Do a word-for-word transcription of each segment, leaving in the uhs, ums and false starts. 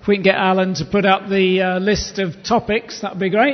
If we can get Alan to put up the uh, list of topics, that would be great.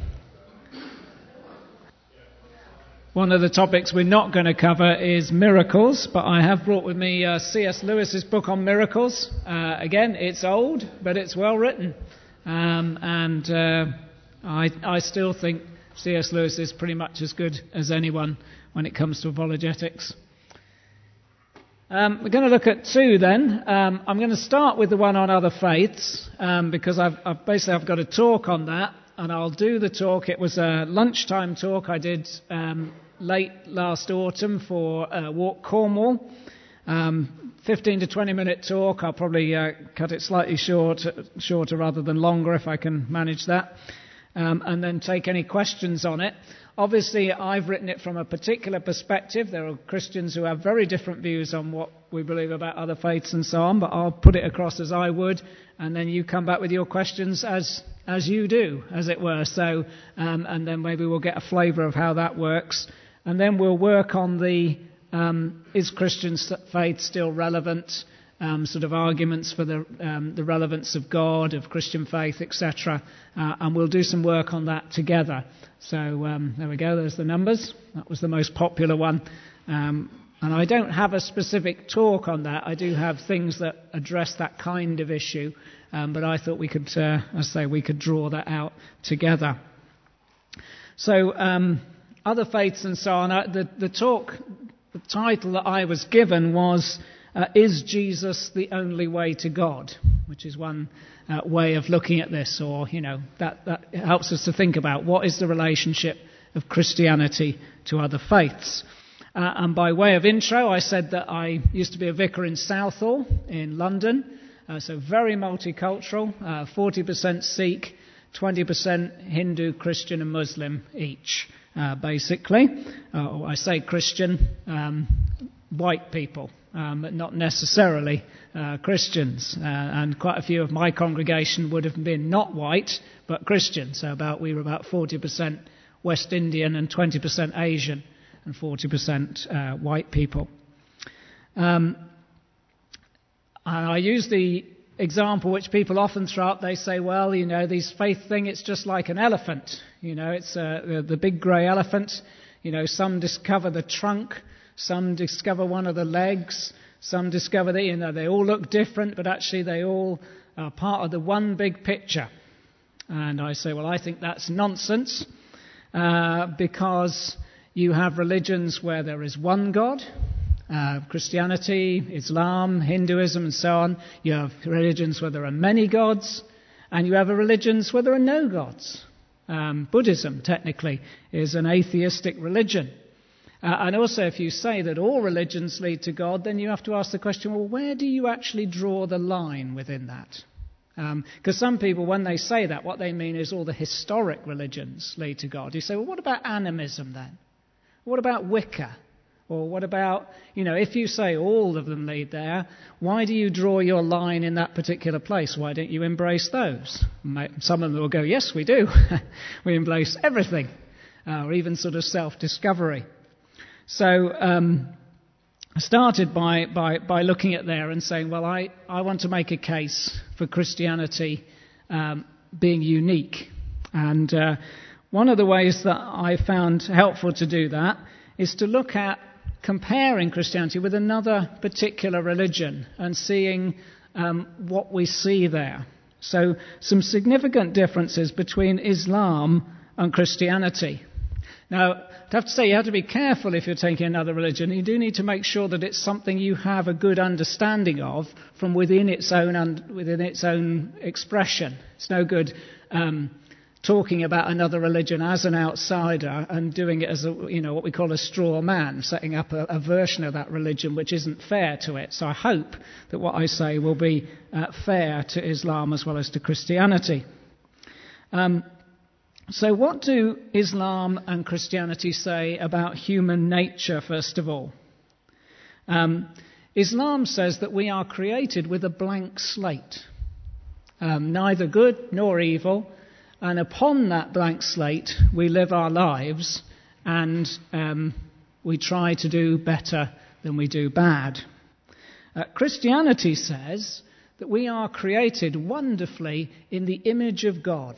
One of the topics we're not going to cover is miracles, but I have brought with me uh, C S Lewis's book on miracles. Uh, again, it's old, but it's well written. Um, and uh, I, I still think C S Lewis is pretty much as good as anyone when it comes to apologetics. Um, we're going to look at two then. Um, I'm going to start with the one on other faiths um, because I've, I've basically I've got a talk on that, and I'll do the talk. It was a lunchtime talk I did um, late last autumn for uh, Walk Cornwall. Um, fifteen to twenty minute talk. I'll probably uh, cut it slightly short, shorter rather than longer if I can manage that, um, and then take any questions on it. Obviously, I've written it from a particular perspective. There are Christians who have very different views on what we believe about other faiths and so on, but I'll put it across as I would, and then you come back with your questions as as you do, as it were. So, um, and then maybe we'll get a flavour of how that works, and then we'll work on the um, is Christian faith still relevant? Um, sort of arguments for the um, the relevance of God, of Christian faith, et cetera. Uh, and we'll do some work on that together. So um, there we go, there's the numbers. That was the most popular one. Um, and I don't have a specific talk on that. I do have things that address that kind of issue. Um, but I thought we could, uh, as I say, we could draw that out together. So um, other faiths and so on. Uh, the, the talk, the title that I was given was Uh, is Jesus the only way to God? Which is one uh, way of looking at this, or, you know, that, that helps us to think about what is the relationship of Christianity to other faiths. Uh, and by way of intro, I said that I used to be a vicar in Southall in London, uh, so very multicultural, uh, forty percent Sikh, twenty percent Hindu, Christian and Muslim each, uh, basically. Uh, I say Christian, um, white people. Um, but not necessarily uh, Christians. Uh, and quite a few of my congregation would have been not white, but Christian. So about we were about forty percent West Indian and twenty percent Asian and forty percent uh, white people. Um, I use the example which people often throw up. They say, well, you know, this faith thing, it's just like an elephant. You know, it's uh, the, the big grey elephant. You know, some discover the trunk. Some discover one of the legs. Some discover that, you know, they all look different, but actually they all are part of the one big picture. And I say, well, I think that's nonsense, uh, because you have religions where there is one God, uh, Christianity, Islam, Hinduism, and so on. You have religions where there are many gods, and you have religions where there are no gods. Um, Buddhism, technically, is an atheistic religion. Uh, and also, if you say that all religions lead to God, then you have to ask the question, well, where do you actually draw the line within that? Because um, some people, when they say that, what they mean is all the historic religions lead to God. You say, well, what about animism then? What about Wicca? Or what about, you know, if you say all of them lead there, why do you draw your line in that particular place? Why don't you embrace those? Some of them will go, yes, we do. We embrace everything, uh, or even sort of self-discovery. So um, I started by, by, by looking at there and saying, well, I, I want to make a case for Christianity um, being unique. And uh, one of the ways that I found helpful to do that is to look at comparing Christianity with another particular religion and seeing um, what we see there. So some significant differences between Islam and Christianity. Now, I have to say, you have to be careful if you're taking another religion. You do need to make sure that it's something you have a good understanding of from within its own un- within its own expression. It's no good um, talking about another religion as an outsider and doing it as a, you know, what we call a straw man, setting up a, a version of that religion which isn't fair to it. So I hope that what I say will be uh, fair to Islam as well as to Christianity. Um, So what do Islam and Christianity say about human nature, first of all? Um, Islam says that we are created with a blank slate, um, neither good nor evil, and upon that blank slate we live our lives and um, we try to do better than we do bad. Uh, Christianity says that we are created wonderfully in the image of God,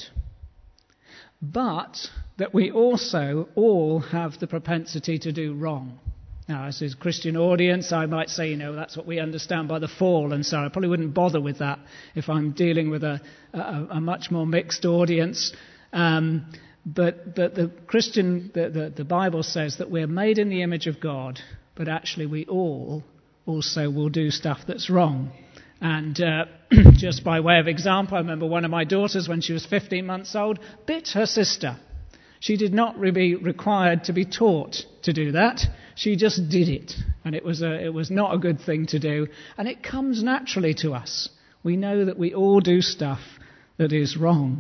but that we also all have the propensity to do wrong. Now, as a Christian audience, I might say, you know, that's what we understand by the fall, and so I probably wouldn't bother with that if I'm dealing with a, a, a much more mixed audience. Um, but, but the Christian, the, the, the Bible says that we're made in the image of God, but actually we all also will do stuff that's wrong. And uh, just by way of example, I remember one of my daughters, when she was fifteen months old, bit her sister. She did not be required to be taught to do that. She just did it. And it was, a, it was not a good thing to do. And it comes naturally to us. We know that we all do stuff that is wrong.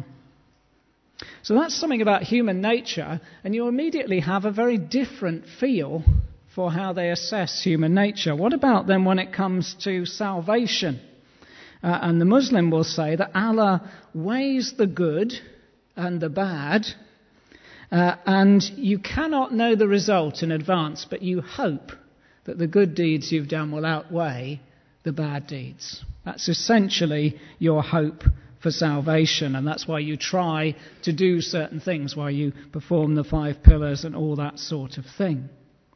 So that's something about human nature. And you immediately have a very different feel for how they assess human nature. What about then when it comes to salvation? Uh, and the Muslim will say that Allah weighs the good and the bad, uh, and you cannot know the result in advance, but you hope that the good deeds you've done will outweigh the bad deeds. That's essentially your hope for salvation, and that's why you try to do certain things, why you perform the five pillars and all that sort of thing.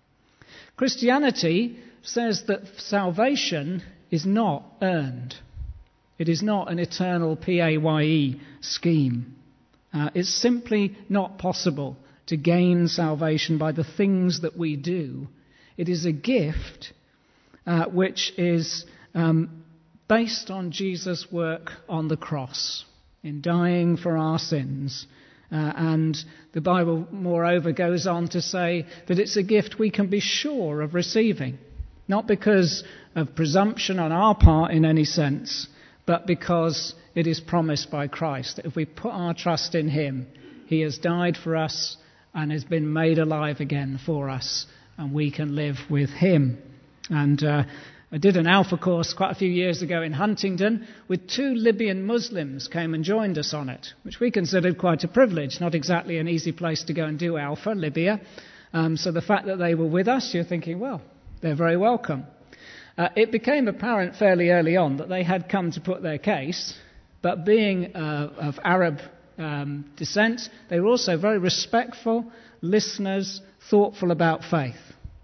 Christianity says that salvation is not earned. It is not an eternal P A Y E scheme. Uh, it's simply not possible to gain salvation by the things that we do. It is a gift uh, which is um, based on Jesus' work on the cross, in dying for our sins. Uh, and the Bible, moreover, goes on to say that it's a gift we can be sure of receiving, not because of presumption on our part in any sense, but because it is promised by Christ that if we put our trust in him, he has died for us and has been made alive again for us, and we can live with him. And uh, I did an Alpha course quite a few years ago in Huntingdon with two Libyan Muslims came and joined us on it, which we considered quite a privilege. Not exactly an easy place to go and do Alpha, Libya. Um, so the fact that they were with us, you're thinking, well, they're very welcome. Uh, it became apparent fairly early on that they had come to put their case, but being uh, of Arab um, descent, they were also very respectful, listeners, thoughtful about faith.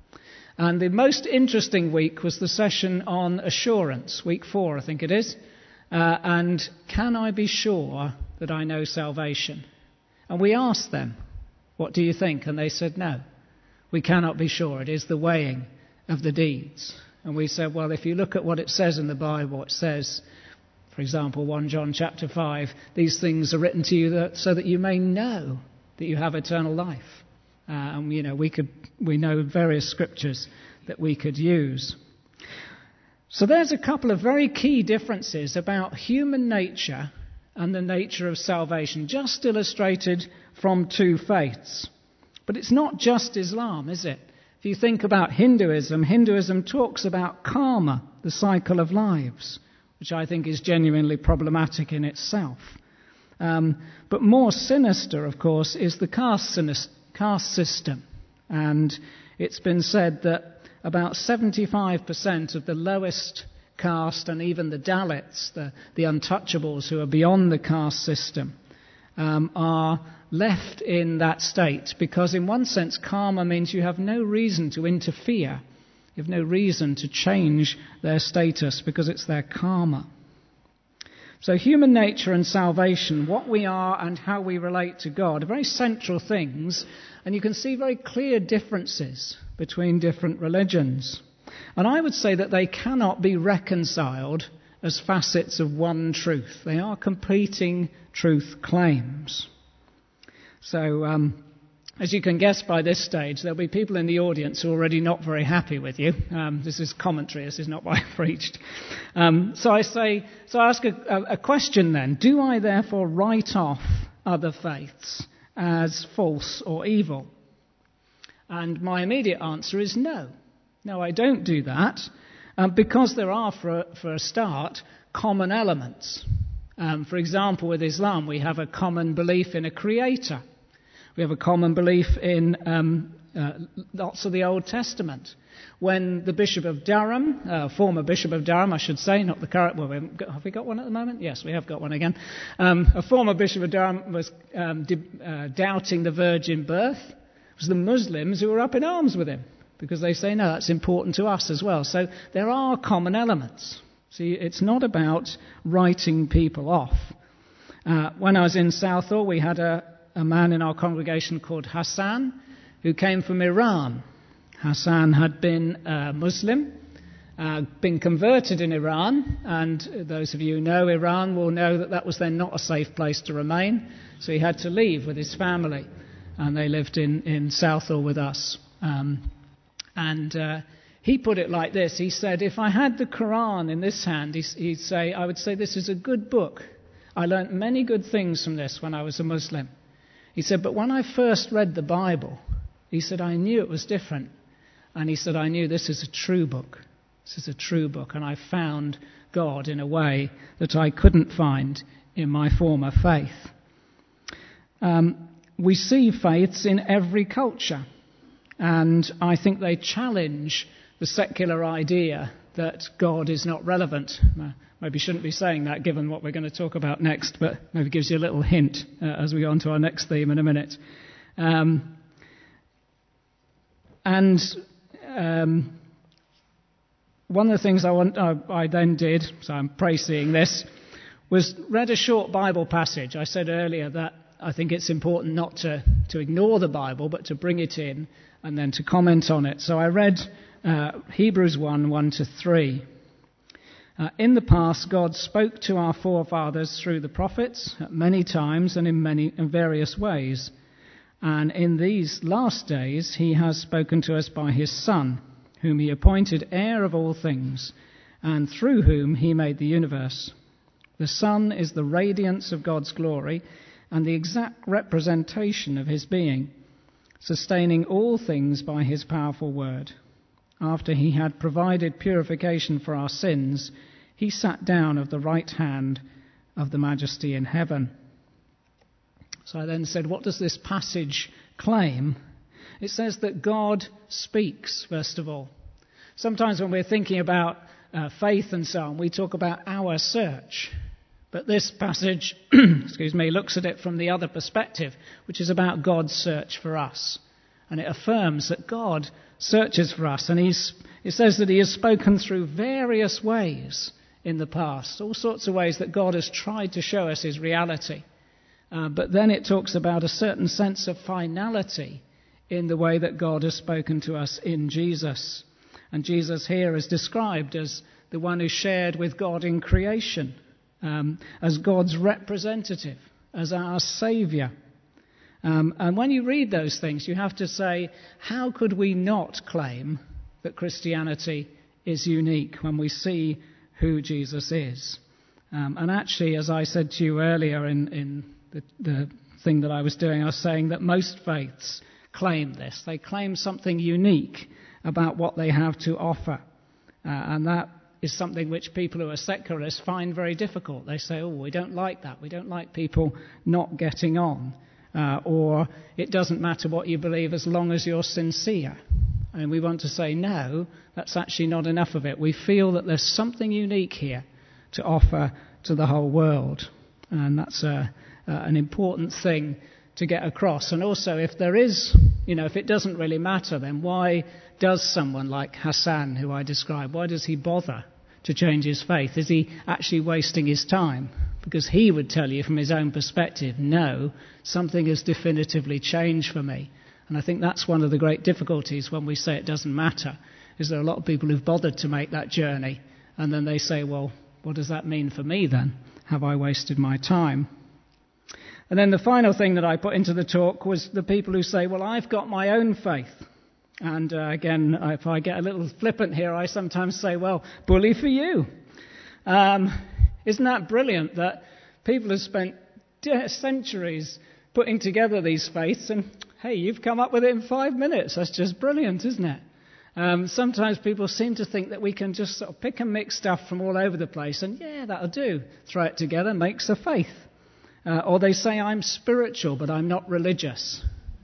And the most interesting week was the session on assurance, week four, I think it is. Uh, and can I be sure that I know salvation? And we asked them, what do you think? And they said, no, we cannot be sure. It is the weighing of the deeds. And we said, well, if you look at what it says in the Bible, it says, for example, First John chapter five, these things are written to you that, so that you may know that you have eternal life. Uh, and, you know, we could we know various scriptures that we could use. So there's a couple of very key differences about human nature and the nature of salvation, just illustrated from two faiths. But it's not just Islam, is it? If you think about Hinduism, Hinduism talks about karma, the cycle of lives, which I think is genuinely problematic in itself. Um, but more sinister, of course, is the caste sinister. caste system, and it's been said that about seventy-five percent of the lowest caste and even the Dalits, the, the untouchables who are beyond the caste system, um, are left in that state because in one sense karma means you have no reason to interfere, you have no reason to change their status because it's their karma. So human nature and salvation, what we are and how we relate to God, are very central things, and you can see very clear differences between different religions. And I would say that they cannot be reconciled as facets of one truth. They are competing truth claims. So, um, as you can guess by this stage, there'll be people in the audience who are already not very happy with you. Um, this is commentary, this is not what I preached. Um, so I say, so I ask a, a question then. Do I therefore write off other faiths as false or evil? And my immediate answer is no. No, I don't do that, um, because there are, for a, for a start, common elements. Um, for example, with Islam, we have a common belief in a creator. We have a common belief in um, uh, lots of the Old Testament. When the Bishop of Durham, uh, former Bishop of Durham, I should say, not the current, well, we haven't got, have we got one at the moment? Yes, we have got one again. Um, a former Bishop of Durham was um, di- uh, doubting the virgin birth. It was the Muslims who were up in arms with him, because they say, no, that's important to us as well. So there are common elements. See, it's not about writing people off. Uh, when I was in Southall, we had a, a man in our congregation called Hassan, who came from Iran. Hassan had been a Muslim, uh, been converted in Iran, and those of you who know Iran will know that that was then not a safe place to remain, so he had to leave with his family, and they lived in, in Southall with us. Um, and uh, he put it like this. He said, if I had the Quran in this hand, he, he'd say, I would say this is a good book. I learnt many good things from this when I was a Muslim. He said, but when I first read the Bible, he said, I knew it was different. And he said, I knew this is a true book. This is a true book. And I found God in a way that I couldn't find in my former faith. Um, we see faiths in every culture. And I think they challenge the secular idea that God is not relevant. Maybe shouldn't be saying that given what we're going to talk about next, but maybe gives you a little hint uh, as we go on to our next theme in a minute. Um, and um, one of the things I, want, uh, I then did, so I'm pray-seeing this, was read a short Bible passage. I said earlier that I think it's important not to, to ignore the Bible, but to bring it in and then to comment on it. So I read uh, Hebrews one, one to three. Uh, in the past, God spoke to our forefathers through the prophets at many times and in many in various ways. And in these last days, he has spoken to us by his Son, whom he appointed heir of all things, and through whom he made the universe. The Son is the radiance of God's glory and the exact representation of his being, sustaining all things by his powerful word. After he had provided purification for our sins, he sat down at the right hand of the Majesty in heaven. So I then said, what does this passage claim? It says that God speaks, first of all. Sometimes when we're thinking about uh, faith and so on, we talk about our search. But this passage, excuse me, looks at it from the other perspective, which is about God's search for us. And it affirms that God searches for us. And he's, it says that he has spoken through various ways in the past, all sorts of ways that God has tried to show us his reality. Uh, but then it talks about a certain sense of finality in the way that God has spoken to us in Jesus. And Jesus here is described as the one who shared with God in creation, um, as God's representative, as our Saviour. Um, and when you read those things, you have to say, how could we not claim that Christianity is unique when we see who Jesus is? Um, and actually, as I said to you earlier in, in the, the thing that I was doing, I was saying that most faiths claim this. They claim something unique about what they have to offer. Uh, and that is something which people who are secularists find very difficult. They say, oh, we don't like that. We don't like people not getting on. Uh, or it doesn't matter what you believe as long as you're sincere. And we want to say, no, that's actually not enough of it. We feel that there's something unique here to offer to the whole world. And that's a, uh, an important thing to get across. And also, if there is, you know, if it doesn't really matter, then why does someone like Hassan, who I described, why does he bother to change his faith? Is he actually wasting his time? Because he would tell you from his own perspective, no, something has definitively changed for me. And I think that's one of the great difficulties when we say it doesn't matter, is there are a lot of people who've bothered to make that journey, and then they say, well, what does that mean for me then? Have I wasted my time? And then the final thing that I put into the talk was the people who say, well, I've got my own faith. And uh, again, if I get a little flippant here, I sometimes say, well, bully for you. Um, isn't that brilliant that people have spent centuries putting together these faiths, and hey, you've come up with it in five minutes. That's just brilliant, isn't it? Um, sometimes people seem to think that we can just sort of pick and mix stuff from all over the place, and yeah, that'll do. Throw it together, makes a faith. Uh, or they say, I'm spiritual, but I'm not religious.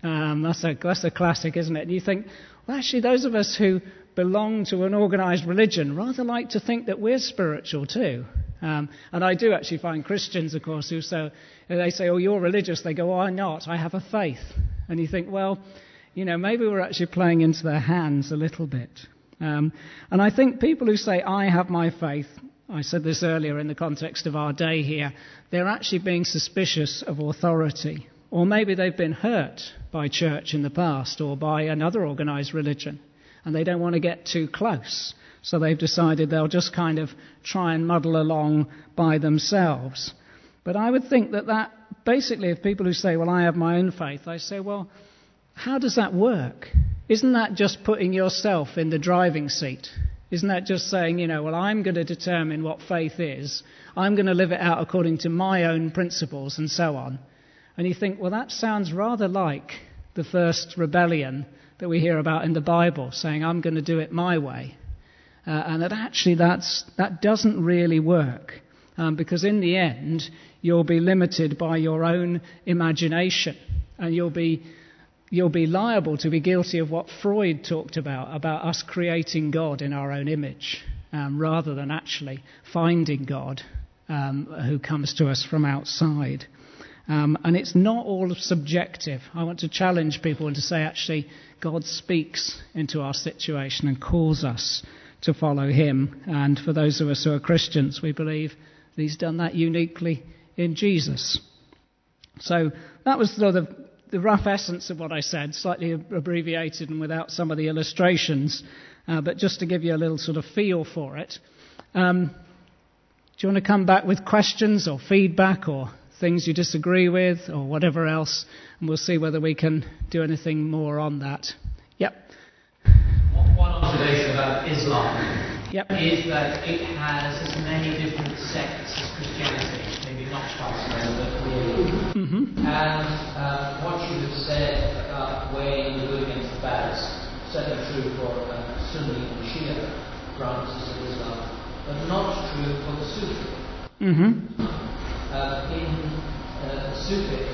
Um, that's a that's a classic, isn't it? And you think, well, actually, those of us who belong to an organised religion rather like to think that we're spiritual too. Um, and I do actually find Christians, of course, who so they say, "Oh, you're religious." They go, "Oh, I'm not. I have a faith." And you think, well, you know, maybe we're actually playing into their hands a little bit. Um, and I think people who say, "I have my faith," I said this earlier in the context of our day here, they're actually being suspicious of authority. Or maybe they've been hurt by church in the past or by another organised religion, and they don't want to get too close. So they've decided they'll just kind of try and muddle along by themselves. But I would think that that, basically, if people who say, "Well, I have my own faith," I say, well, how does that work? Isn't that just putting yourself in the driving seat? Isn't that just saying, you know, well, I'm going to determine what faith is. I'm going to live it out according to my own principles and so on. And you think, well, that sounds rather like the first rebellion that we hear about in the Bible, saying, I'm going to do it my way. Uh, and that actually that's, that doesn't really work. Um, because in the end, you'll be limited by your own imagination. And you'll be You'll be liable to be guilty of what Freud talked about, about us creating God in our own image, um, rather than actually finding God um, who comes to us from outside. Um, and it's not all subjective. I want to challenge people and to say, actually, God speaks into our situation and calls us to follow him. And for those of us who are Christians, we believe that he's done that uniquely in Jesus. So that was sort of the rough essence of what I said, slightly abbreviated and without some of the illustrations, uh, but just to give you a little sort of feel for it. Um, do you want to come back with questions or feedback or things you disagree with or whatever else, and we'll see whether we can do anything more on that. Yep. One observation about Islam yep. is that it has as many different sects as Christianity, maybe not quite so, but really. Mm-hmm. And uh, what you have said about weighing the good against the bad is certainly true for uh, Sunni and Shia branches of Islam, but not true for the Sufi. Mm-hmm. Uh, in uh, the Sufi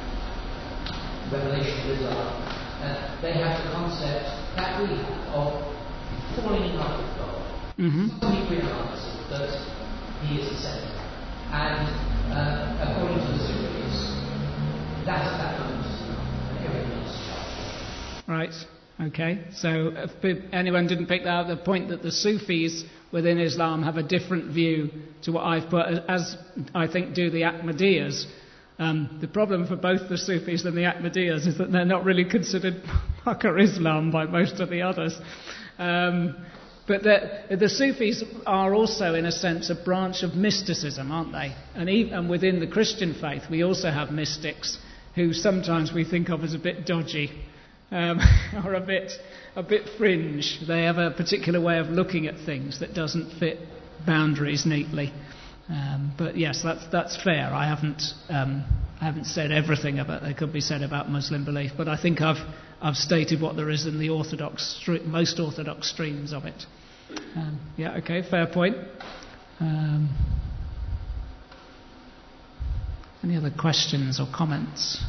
revelation of Islam, uh, they have the concept that we have of falling in love with God. Mm-hmm. Suddenly realize that he is the center. And uh, according to the Sufis, that at that moment is enough, and everything else is charged. Right. Okay. So if anyone didn't pick that up, the point that the Sufis within Islam have a different view to what I've put, as I think do the Ahmadiyas. Um, the problem for both the Sufis and the Ahmadiyas is that they're not really considered Hakka Islam by most of the others. Um, but the, the Sufis are also, in a sense, a branch of mysticism, aren't they? And, even, and within the Christian faith, we also have mystics who sometimes we think of as a bit dodgy, um, or a bit, a bit fringe. They have a particular way of looking at things that doesn't fit boundaries neatly. Um, but yes, that's that's fair. I haven't um, I haven't said everything about that could be said about Muslim belief, but I think I've I've stated what there is in the orthodox most orthodox streams of it. Um, yeah, okay, fair point. Um, any other questions or comments?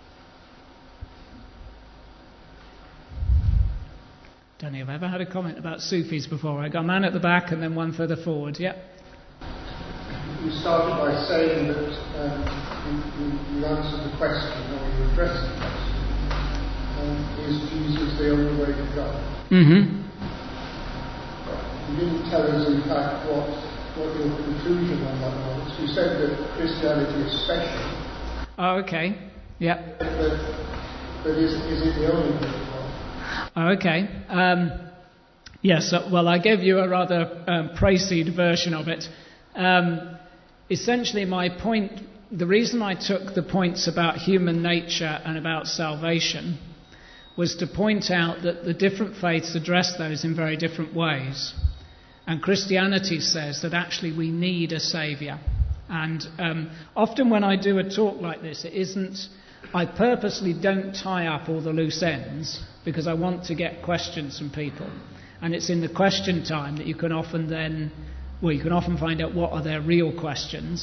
Don't think I've ever had a comment about Sufis before. I got a man at the back and then one further forward. Yeah. You started by saying that um, you, you answered the question, or you addressed the question, um, is Jesus the only way to God? Mm-hmm. You didn't tell us, in fact, what, what your conclusion on that was. You said that Christianity is special. Oh, okay. Yeah. But, but is, is it the only way to God? Oh, okay. Um, yes, uh, well, I gave you a rather um, praise-seed version of it. Um, essentially, my point, the reason I took the points about human nature and about salvation was to point out that the different faiths address those in very different ways. And Christianity says that actually we need a saviour. And um, often when I do a talk like this, it isn't, I purposely don't tie up all the loose ends because I want to get questions from people. And it's in the question time that you can often then, well, you can often find out what are their real questions.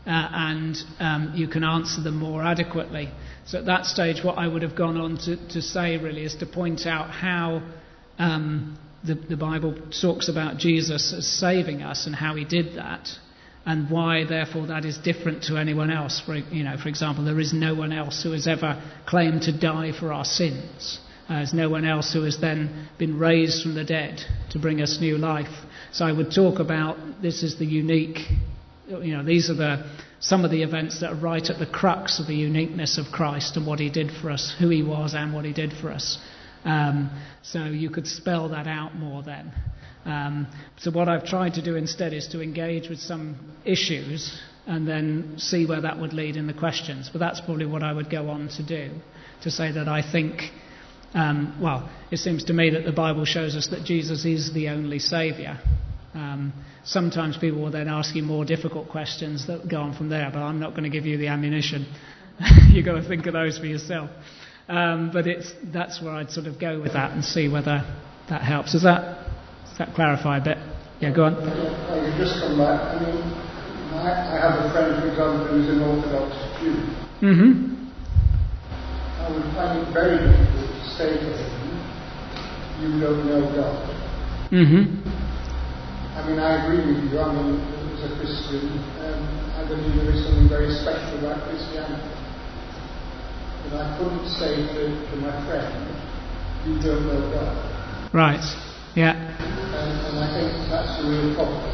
uh, and um, you can answer them more adequately. So at that stage, what I would have gone on to, to say really is to point out how um, the, the Bible talks about Jesus as saving us and how he did that, and why, therefore, that is different to anyone else. For, you know, for example, there is no one else who has ever claimed to die for our sins. Uh, there's no one else who has then been raised from the dead to bring us new life. So I would talk about this is the unique, you know, these are the some of the events that are right at the crux of the uniqueness of Christ and what he did for us, who he was and what he did for us. Um, so you could spell that out more then. Um, so what I've tried to do instead is to engage with some issues and then see where that would lead in the questions. But that's probably what I would go on to do, to say that I think, um, well, it seems to me that the Bible shows us that Jesus is the only Saviour. Um, sometimes people will then ask you more difficult questions that go on from there, but I'm not going to give you the ammunition. You've got to think of those for yourself. Um, but it's that's where I'd sort of go with that and see whether that helps. Does that... Does that clarify a bit? Yeah, go on. I could just come back. I mean, I, I have a friend, for example, who's an Orthodox Jew. Mm-hmm. I would find it very difficult to say to him, you don't know God. Mm-hmm. I mean, I agree with you. I mean, as a Christian, um, I believe there is something very special about Christianity. But I couldn't say to, to my friend, you don't know God. Right. Yeah. And, and I think that's the real problem.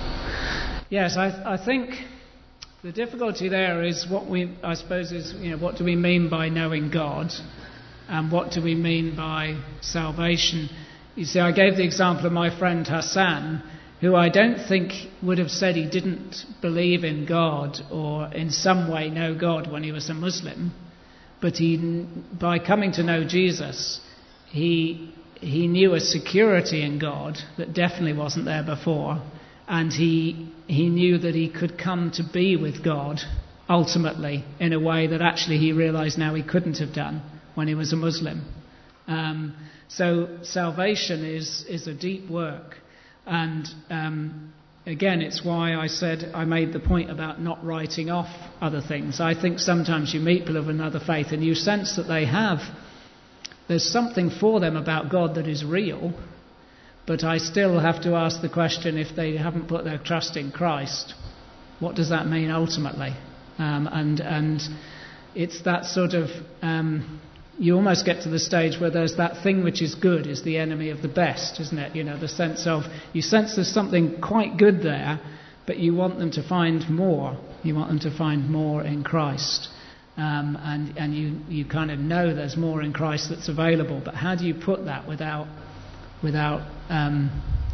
Yes, I, I think the difficulty there is what we, I suppose, is, you know, what do we mean by knowing God, and what do we mean by salvation? You see, I gave the example of my friend Hassan, who I don't think would have said he didn't believe in God or in some way know God when he was a Muslim, but he, by coming to know Jesus, he he knew a security in God that definitely wasn't there before, and he he knew that he could come to be with God ultimately in a way that actually he realised now he couldn't have done when he was a Muslim. Um, so salvation is is a deep work, and um, again, it's why I said I made the point about not writing off other things. I think sometimes you meet people of another faith and you sense that they have. There's something for them about God that is real, but I still have to ask the question, if they haven't put their trust in Christ, what does that mean ultimately? Um, and and it's that sort of, um, you almost get to the stage where there's that thing which is good is the enemy of the best, isn't it? You know, the sense of, you sense there's something quite good there, but you want them to find more. You want them to find more in Christ. Um, and and you, you kind of know there's more in Christ that's available, but how do you put that without without um,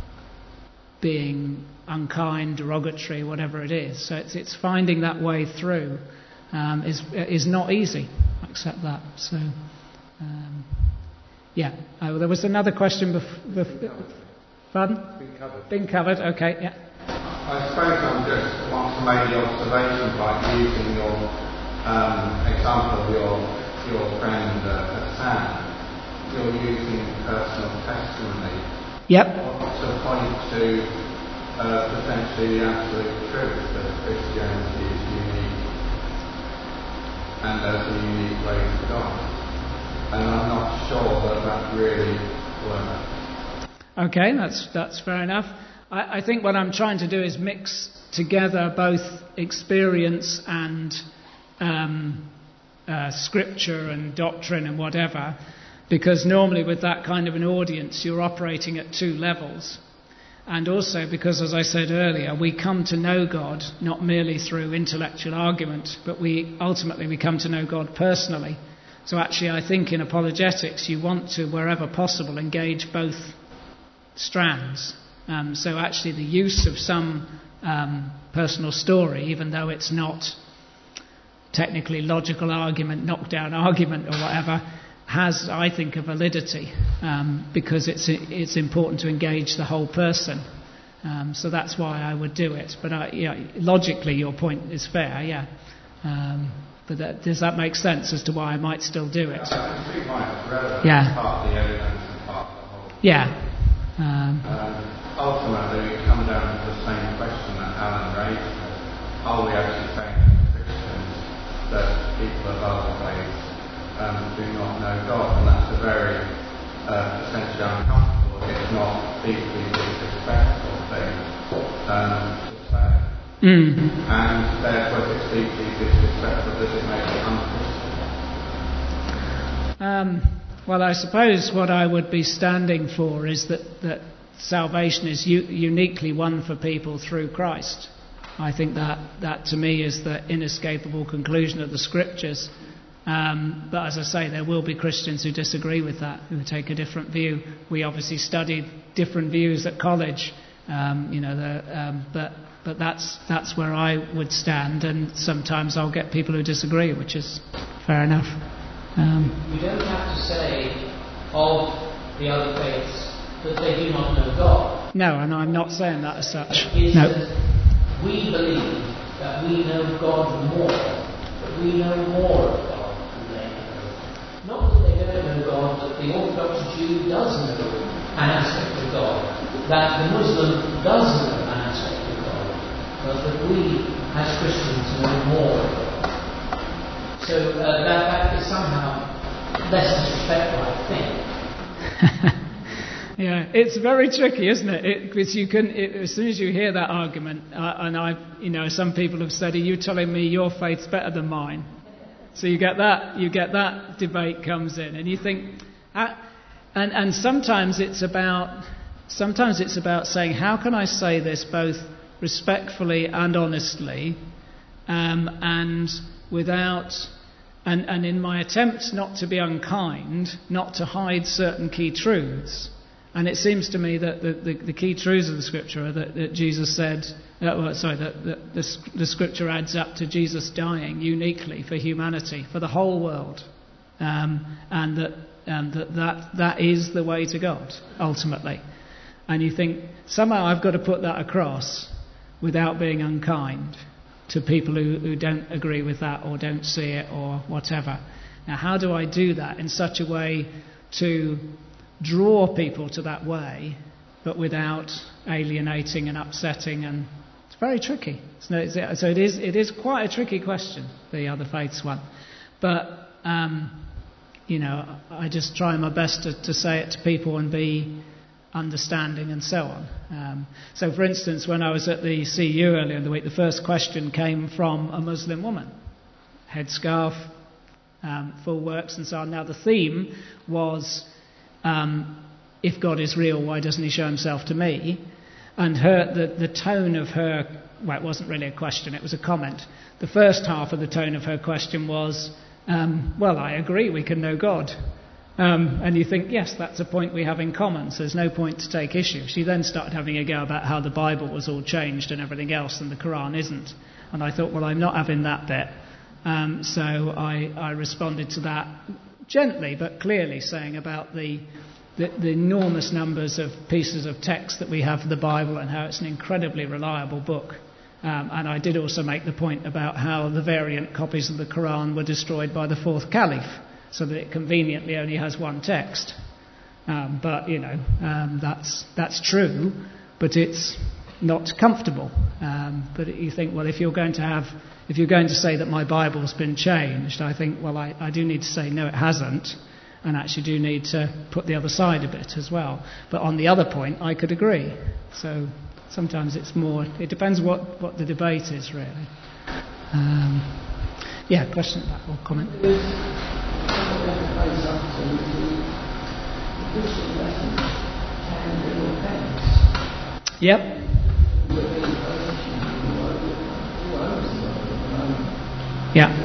being unkind, derogatory, whatever it is? So it's it's finding that way through um, is is not easy. I accept that. So um, yeah, oh, there was another question. Bef- bef- pardon? Been covered. Been covered. Okay. Yeah. I suppose I'm just want to make the observation by using your. Um, example of your your friend uh, Hassan, you're using personal testimony. Yep. To point to uh, potentially the absolute truth that Christianity is unique and there's a unique way to God. And I'm not sure that that really works. Okay, that's that's fair enough. I, I think what I'm trying to do is mix together both experience and Um, uh, scripture and doctrine and whatever, because normally with that kind of an audience you're operating at two levels, and also because, as I said earlier, we come to know God not merely through intellectual argument, but we ultimately we come to know God personally. So actually I think in apologetics you want to, wherever possible, engage both strands. Um, so actually the use of some um, personal story, even though it's not technically logical argument, knockdown argument or whatever, has, I think, a validity um, because it's it's important to engage the whole person. Um, so that's why I would do it. But I, yeah, logically, your point is fair, yeah. Um, but that, does that make sense as to why I might still do it? Yeah. Part of the evidence and part of the whole. Yeah. Um, um, ultimately, we come down to the same question that Alan raised: are we actually saying um, do not know God, and that's a very uh, essentially uncomfortable, if not deeply disrespectful thing um, to say. Mm. And therefore, if it's deeply disrespectful, does it make it unchristian? Um, well, I suppose what I would be standing for is that, that salvation is u- uniquely won for people through Christ. I think that, that to me is the inescapable conclusion of the Scriptures. Um, but as I say, there will be Christians who disagree with that, who take a different view. We obviously studied different views at college, um, you know, the, um, but but that's that's where I would stand. And sometimes I'll get people who disagree, which is fair enough. Um, you don't have to say of the other faiths that they do not know God. No, and I'm not saying that as such. Is No. that we believe that we know God more, that we know more of God than they know. Not that they don't know God, but the Orthodox Jew does know an aspect of God, that the Muslim does know an aspect of God, but that we, as Christians, know more of God. So uh, that, that is somehow less disrespectful, I think. Yeah, it's very tricky, isn't it? it because you can, it, as soon as you hear that argument, uh, and I, you know, some people have said, "Are you telling me your faith's better than mine?" So you get that, you get that debate comes in, and you think, uh, and and sometimes it's about, sometimes it's about saying, how can I say this both respectfully and honestly, um, and without. And, and in my attempt not to be unkind, not to hide certain key truths. And it seems to me that the, the, the key truths of the Scripture are that, that Jesus said, uh, well, sorry, that, that the, the Scripture adds up to Jesus dying uniquely for humanity, for the whole world. Um, and that, um, that, that that is the way to God, ultimately. And you think, somehow I've got to put that across without being unkind to people who, who don't agree with that or don't see it or whatever. Now, how do I do that in such a way to draw people to that way, but without alienating and upsetting? And it's very tricky. So it is, it is quite a tricky question, the other faiths one. But, um, you know, I just try my best to, to say it to people and be understanding and so on. Um, so, for instance, when I was at the C U earlier in the week, the first question came from a Muslim woman. Headscarf, um, full works and so on. Now, the theme was, um, if God is real, why doesn't he show himself to me? And her, the, the tone of her, well, it wasn't really a question, it was a comment. The first half of the tone of her question was, um, well, I agree, we can know God. Um, and you think, yes, that's a point we have in common, so there's no point to take issue. She then started having a go about how the Bible was all changed and everything else, and the Quran isn't. And I thought, well, I'm not having that bit. Um, so I, I responded to that gently but clearly, saying about the, the, the enormous numbers of pieces of text that we have for the Bible and how it's an incredibly reliable book. Um, and I did also make the point about how the variant copies of the Quran were destroyed by the fourth caliph, so that it conveniently only has one text. Um, but, you know, um, that's that's true, but it's not comfortable. Um, but you think, well, if you're going to have, if you're going to say that my Bible's been changed, I think, well, I, I do need to say, no, it hasn't, and actually do need to put the other side a bit as well. But on the other point, I could agree. So sometimes it's more, it depends what, what the debate is, really. Um, yeah, question about or comment? Yep. Yeah.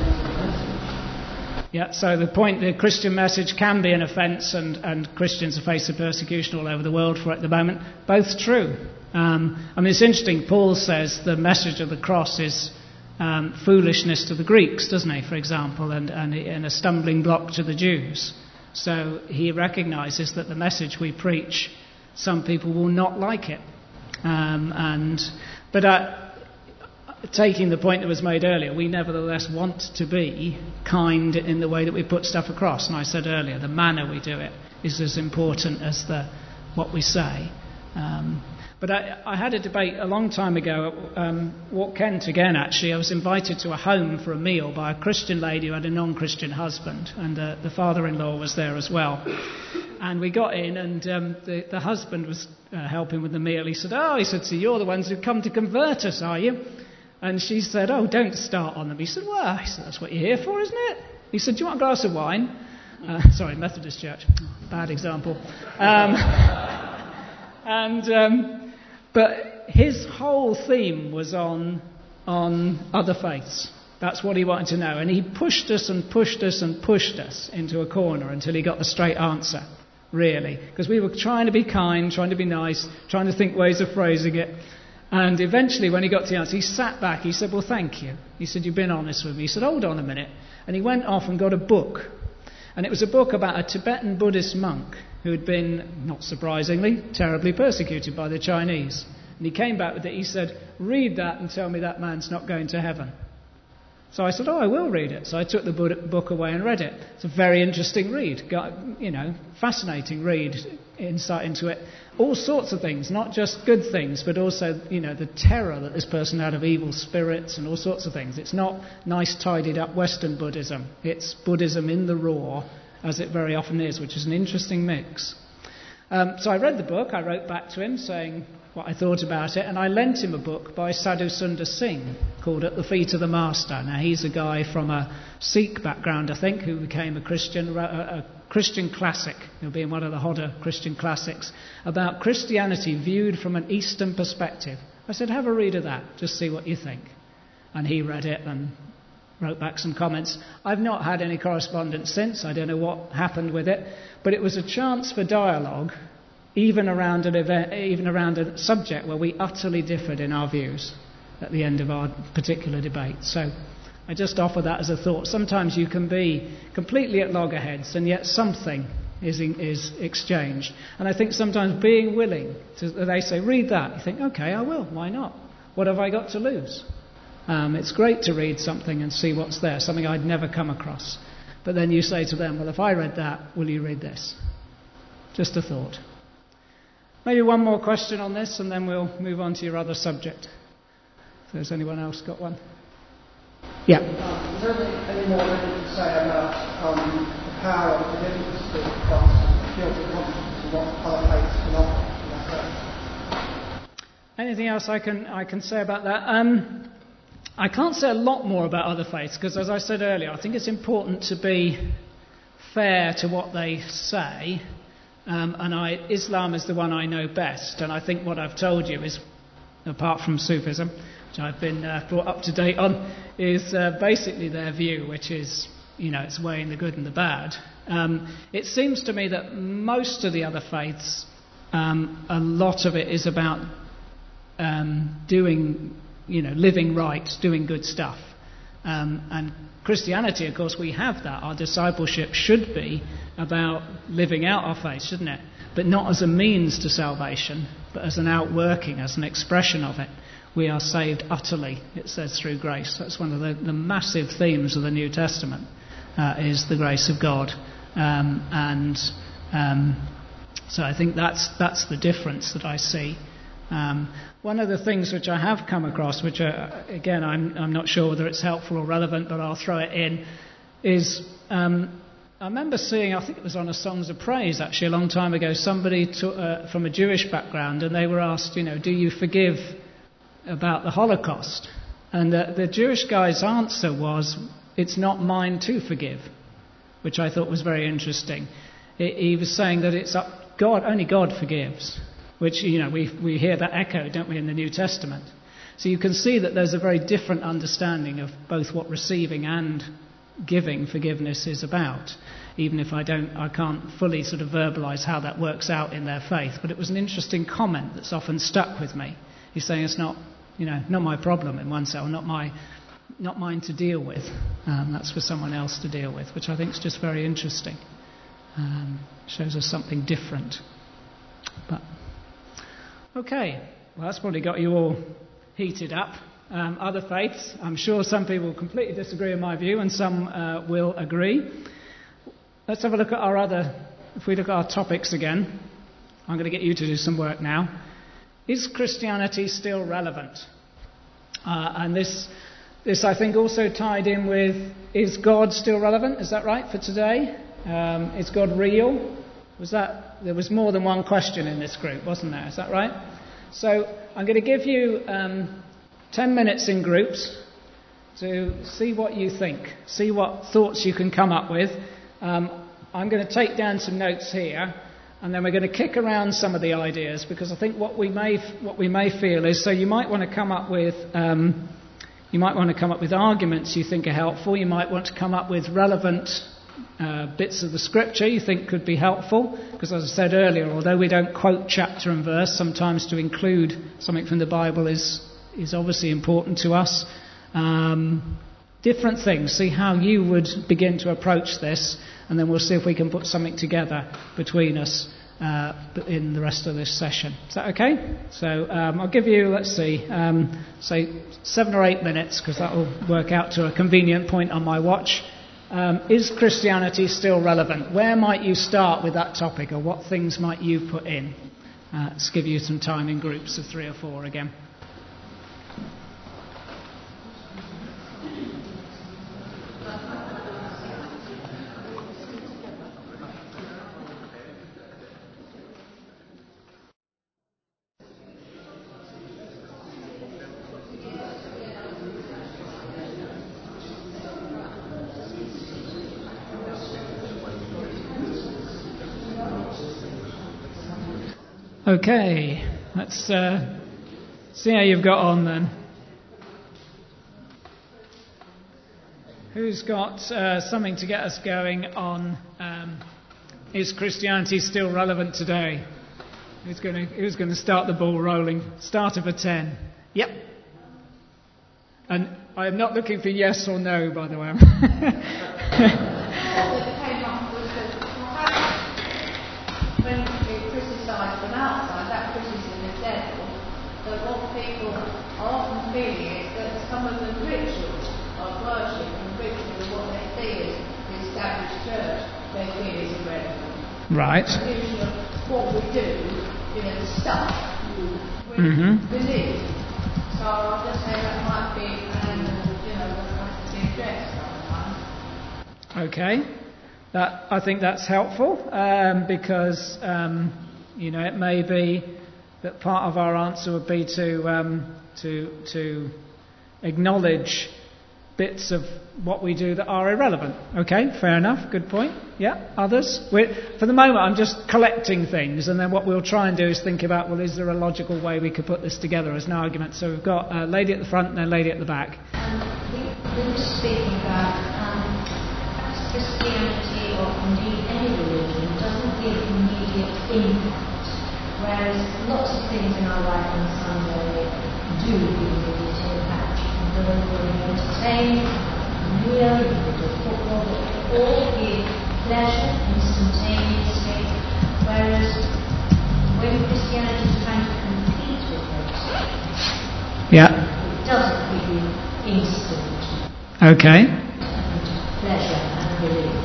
Yeah, so the point, the Christian message can be an offence, and, and Christians are facing persecution all over the world for it at the moment. Both true. Um, I mean, it's interesting, Paul says the message of the cross is um, foolishness to the Greeks, doesn't he, for example, and, and, and a stumbling block to the Jews. So he recognises that the message we preach, some people will not like it. Um, and But uh, taking the point that was made earlier, we nevertheless want to be kind in the way that we put stuff across. And I said earlier, the manner we do it is as important as the what we say. Um, But I, I had a debate a long time ago at um, Walk Kent again, actually. I was invited to a home for a meal by a Christian lady who had a non-Christian husband, and uh, the father-in-law was there as well. And we got in, and um, the, the husband was uh, helping with the meal. He said, oh, he said, so you're the ones who've come to convert us, are you? And she said, oh, don't start on them. He said, well, he said, that's what you're here for, isn't it? He said, do you want a glass of wine? Uh, sorry, Methodist Church. Bad example. Um, and... Um, But his whole theme was on on other faiths. That's what he wanted to know. And he pushed us and pushed us and pushed us into a corner until he got the straight answer, really. Because we were trying to be kind, trying to be nice, trying to think ways of phrasing it. And eventually, when he got to the answer, he sat back. He said, well, thank you. He said, you've been honest with me. He said, hold on a minute. And he went off and got a book. And it was a book about a Tibetan Buddhist monk who had been, not surprisingly, terribly persecuted by the Chinese. And he came back with it. He said, read that and tell me that man's not going to heaven. So I said, oh, I will read it. So I took the book away and read it. It's a very interesting read, you know, fascinating read, insight into it. All sorts of things, not just good things, but also, you know, the terror that this person had of evil spirits and all sorts of things. It's not nice, tidied up Western Buddhism. It's Buddhism in the raw, as it very often is, which is an interesting mix. Um, so I read the book. I wrote back to him saying what I thought about it, and I lent him a book by Sadhu Sundar Singh called At the Feet of the Master. Now, he's a guy from a Sikh background, I think, who became a Christian, a, a Christian classic. He'll be in one of the hotter Christian classics about Christianity viewed from an Eastern perspective. I said, have a read of that, just see what you think. And he read it and wrote back some comments. I've not had any correspondence since. I don't know what happened with it, but it was a chance for dialogue, even around an event, even around a subject where we utterly differed in our views at the end of our particular debate. So I just offer that as a thought. Sometimes you can be completely at loggerheads, and yet something is in, is exchanged. And I think sometimes being willing to, they say, read that. You think, okay, I will. Why not? What have I got to lose? Um, it's great to read something and see what's there, something I'd never come across. But then you say to them, well, if I read that, will you read this? Just a thought. Maybe one more question on this, and then we'll move on to your other subject. If there's anyone else got one. Yeah. Um, is there any more that you can say about um, the power of forgiveness that Christ guilty conscience and what other faiths can offer in that sense? Anything else I can I can say about that? Um, I can't say a lot more about other faiths because, as I said earlier, I think it's important to be fair to what they say. Um, and I, Islam is the one I know best, and I think what I've told you is, apart from Sufism, which I've been uh, brought up to date on, is uh, basically their view, which is, you know, it's weighing the good and the bad. Um, it seems to me that most of the other faiths, um, a lot of it is about um, doing, you know, living right, doing good stuff. Um, and Christianity, of course, we have that. Our discipleship should be about living out our faith, shouldn't it? But not as a means to salvation, but as an outworking, as an expression of it. We are saved utterly, it says, through grace. That's one of the, the massive themes of the New Testament, uh, is the grace of God. Um, and um, so I think that's that's the difference that I see. Um, one of the things which I have come across, which are, again I'm, I'm not sure whether it's helpful or relevant, but I'll throw it in, is um, I remember seeing, I think it was on a Songs of Praise actually a long time ago, somebody to, uh, from a Jewish background, and they were asked, you know, do you forgive about the Holocaust? And uh, the Jewish guy's answer was, it's not mine to forgive, which I thought was very interesting. It, he was saying that it's up God, only God forgives. Which, you know, we we hear that echoed, don't we, in the New Testament. So you can see that there's a very different understanding of both what receiving and giving forgiveness is about, even if I don't, I can't fully sort of verbalise how that works out in their faith. But it was an interesting comment that's often stuck with me. He's saying it's not, you know, not my problem in one sense, or not my, not mine to deal with. Um, that's for someone else to deal with, which I think is just very interesting. Um, shows us something different. But okay, well, that's probably got you all heated up. Um, other faiths, I'm sure some people completely disagree with my view and some uh, will agree. Let's have a look at our other, if we look at our topics again, I'm going to get you to do some work now. is Christianity still relevant? Uh, and this, this, I think, also tied in with, is God still relevant? Is that right for today? Um, is God real? Was that, there was more than one question in this group, wasn't there? Is that right? So I'm going to give you um, ten minutes in groups to see what you think, see what thoughts you can come up with. Um, I'm going to take down some notes here, and then we're going to kick around some of the ideas, because I think what we may what we may feel is, so you might want to come up with um, you might want to come up with arguments you think are helpful. You might want to come up with relevant uh, bits of the scripture you think could be helpful, because as I said earlier, although we don't quote chapter and verse, sometimes to include something from the Bible is is obviously important to us. Um, different things. See how you would begin to approach this, and then we'll see if we can put something together between us uh, in the rest of this session. Is that okay? So um, I'll give you, let's see, um, say seven or eight minutes, because that will work out to a convenient point on my watch. Um, is Christianity still relevant? Where might you start with that topic, or what things might you put in? Uh, let's give you some time in groups of three or four again. Okay, let's uh, see how you've got on then. Who's got uh, something to get us going on, um, is Christianity still relevant today? Who's going to who's going to start the ball rolling? Start of a ten. Yep. And I am not looking for yes or no, by the way. From outside, that criticism is devil, but what people are often feeling is that some of the rituals of worship and rituals, what they see as the established church, they feel is irrelevant. Right. The usual of what we do, you know, the stuff we mm-hmm. believe. So I'll just say that might be an angle, you know, that has to be addressed sometimes. Okay. That, I think that's helpful, um, because um, you know, it may be that part of our answer would be to um, to to acknowledge bits of what we do that are irrelevant. Okay, fair enough. Good point. Yeah. Others? We're, for the moment, I'm just collecting things, and then what we'll try and do is think about, well, is there a logical way we could put this together as an argument? So we've got a lady at the front and then a lady at the back. Um, we, we were speaking about um, Christianity, or indeed any religion, doesn't give immediate impact. Whereas lots of things in our life on Sunday do give immediate impact. You can go and entertain, meal, you can do football, they all give pleasure instantaneously. Whereas when Christianity is trying to compete with those things, yeah. it doesn't give you instant okay. pleasure and relief.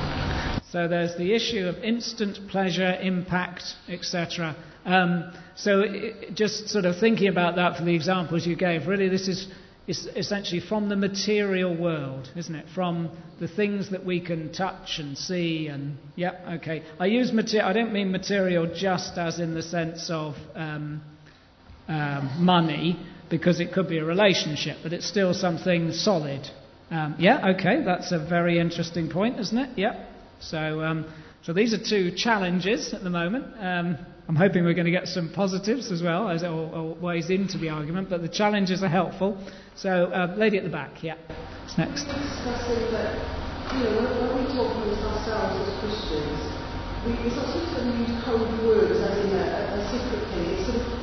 So there's the issue of instant pleasure, impact, et cetera. Um, so it, just sort of thinking about that for the examples you gave, really this is, is essentially from the material world, isn't it? From the things that we can touch and see and, yeah, okay. I use material, I don't mean material just as in the sense of um, um, money, because it could be a relationship, but it's still something solid. Um, yeah, okay, that's a very interesting point, isn't it? Yeah. So, um, so these are two challenges at the moment. Um, I'm hoping we're going to get some positives as well, as or, or ways into the argument. But the challenges are helpful. So, uh, lady at the back, yeah, what's next? We're discussing that, you know, when, when we talk amongst ourselves as Christians, we, it's not sort of use code words as in a, a secret thing. It's sort of,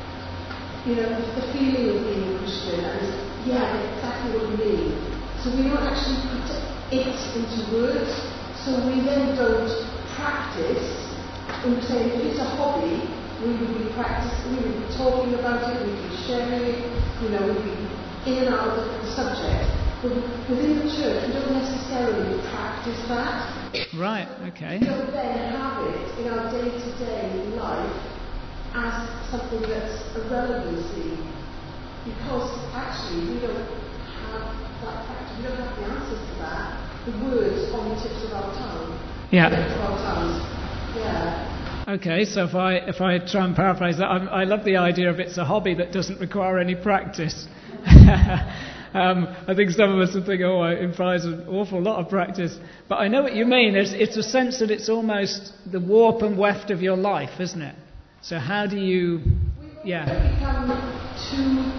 you know, the feeling of being a Christian, and yeah, exactly what you mean. So we don't actually put it into words. So we then don't practice. We would say if it's a hobby, we would be practicing, we would be talking about it, we'd be sharing it, you know, we'd be in and out of the subject. But within the church, we don't necessarily practice that. Right, okay. We don't then have it in our day-to-day life as something that's a relevancy, because actually we don't have that practice, we don't have the answers to that, the words on the tips of our tongue. Yeah. Tips of our tongues. Yeah. Okay, so if I if I try and paraphrase that, I'm, I love the idea of it's a hobby that doesn't require any practice. um, I think some of us would think, oh, it implies an awful lot of practice. But I know what you mean. It's, it's a sense that it's almost the warp and weft of your life, isn't it? So how do you, yeah. We become too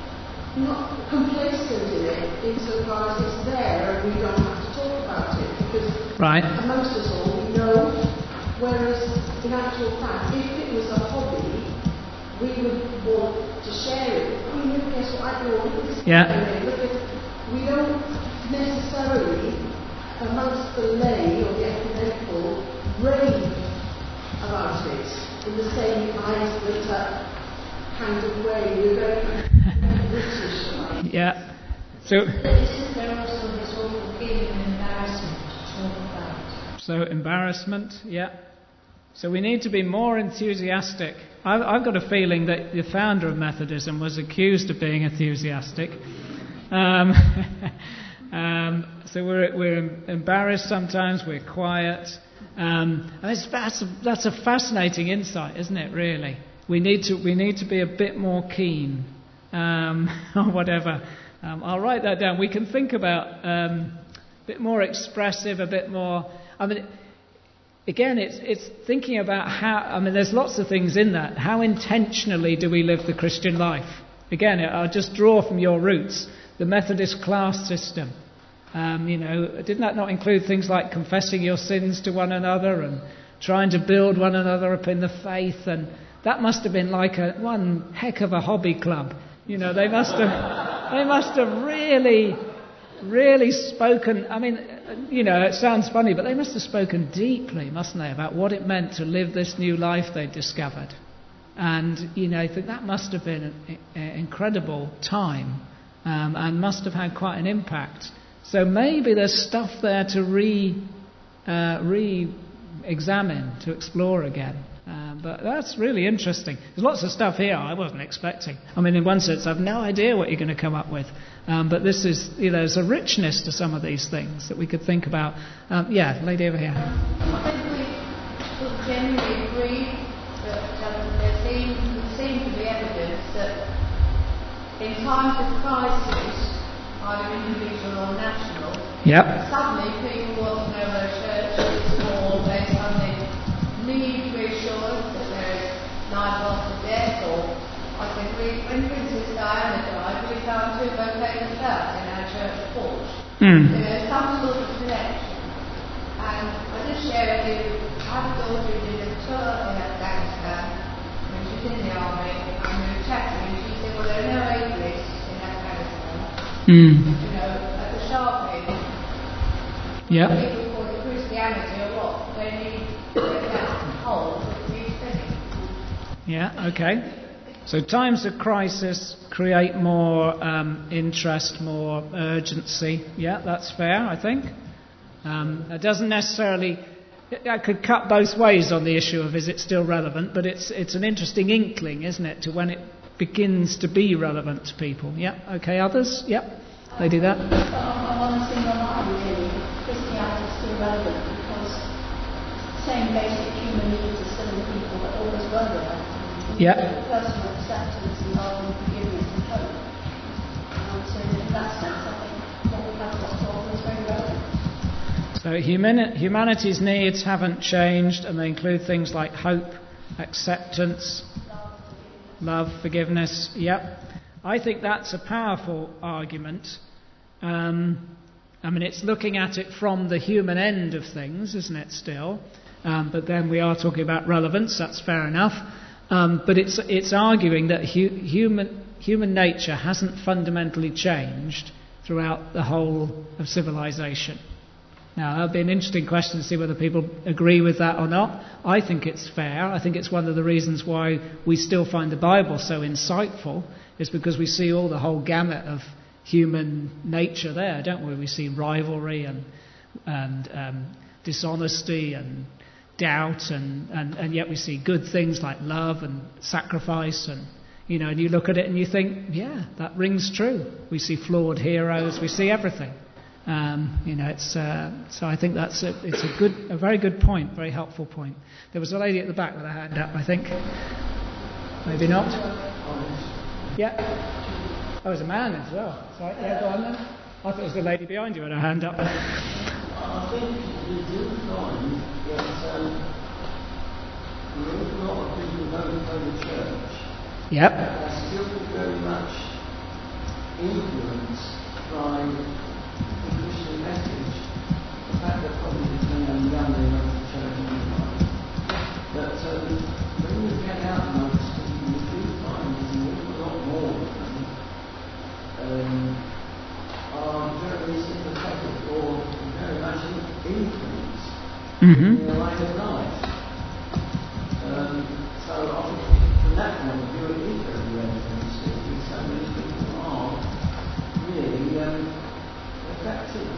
not complacent in it, insofar as it's there and we don't have to talk about it, because right. amongst us all we know. Whereas, in actual fact, if it was a hobby, we would want to share it. I mean, look, guess what I do? Look at this. Yeah. Look at, we don't necessarily, amongst the lay or the ecumenical, rave about it in the same Islanda kind of way. We're very British, right? Yeah. So. Isn't there also this awful feeling of embarrassment to talk about? So embarrassment, yeah. So we need to be more enthusiastic. I've, I've got a feeling that the founder of Methodism was accused of being enthusiastic. Um, um, so we're, we're embarrassed sometimes, we're quiet. Um, and it's, that's, a, that's a fascinating insight, isn't it, really? We need to, we need to be a bit more keen, um, or whatever. Um, I'll write that down. We can think about um, a bit more expressive, a bit more... I mean, again, it's it's thinking about how, I mean, there's lots of things in that. How intentionally do we live the Christian life? Again, I'll just draw from your roots, the Methodist class system. Um, you know, didn't that not include things like confessing your sins to one another and trying to build one another up in the faith? And that must have been like a one heck of a hobby club. You know, they must have, they must have really... really spoken, I mean, you know, it sounds funny, but they must have spoken deeply, mustn't they, about what it meant to live this new life they'd discovered. And, you know, I think that must have been an, an incredible time um, and must have had quite an impact. So maybe there's stuff there to re, uh, re-examine, to explore again. Um, but that's really interesting. There's lots of stuff here I wasn't expecting. I mean, in one sense, I've no idea what you're going to come up with. Um, but this is, you know, there's a richness to some of these things that we could think about. Um, yeah, lady over here. I think we sort of generally agree that um, there seems, there seems to be evidence that in times of crisis, either individual or national, yep. suddenly people want to know their churches, or they suddenly need reassurance that there is neither loss of death, or I think we, when Princess Diana died, we found two bouquets of flowers in our church porch. Mm. You know, some sort of connection. And I just share with you, I have a daughter who did a tour in Afghanistan when she was in the army, and we were chatting, and she said, well, there are no atheists in Afghanistan. Mm. You know, at the sharp end, yep. people call it Christianity or what? They need to get that hole that needs filling. Yeah, okay. So times of crisis create more um, interest, more urgency. Yeah, that's fair, I think. Um, it doesn't necessarily... I could cut both ways on the issue of is it still relevant, but it's it's an interesting inkling, isn't it, to when it begins to be relevant to people. Yeah, okay, others? Yep, they do that. On a single line, really, Christianity is still relevant because the same basic human needs are still in people that always were there. Yeah. Personal acceptance and love and forgiveness and hope. And so in that sense, I think what we have got to offer is very relevant. So human, humanity's needs haven't changed, and they include things like hope, acceptance, love, forgiveness. Yep. I think that's a powerful argument. Um, I mean, it's looking at it from the human end of things, isn't it, still? Um, but then we are talking about relevance, that's fair enough. Um, but it's it's arguing that hu- human human nature hasn't fundamentally changed throughout the whole of civilization. Now, that would be an interesting question to see whether people agree with that or not. I think it's fair. I think it's one of the reasons why we still find the Bible so insightful, is because we see all the whole gamut of human nature there, don't we? We see rivalry and and um, dishonesty and doubt, and, and, and yet we see good things like love and sacrifice, and you know, and you look at it and you think, yeah, that rings true. We see flawed heroes, we see everything. Um, you know, it's uh, so I think that's a, it's a good, a very good point, very helpful point. There was a lady at the back with her hand up, I think. Maybe not. Yeah. Oh, there's a man as well. Sorry, yeah, go on then. I thought it was the lady behind you with her hand up. I think we do find that um, an awful lot of people don't go to church. Yep. Are still very much influenced by the Christian message. The fact that probably when I'm young they go to church anyway. But um, when you get out amongst people, you do find there's an awful lot more of them um, are very sympathetic or very much influenced Mm-hmm. in their way of life. Um, so I think from that point of view it is very relevant because so many people are really um, affected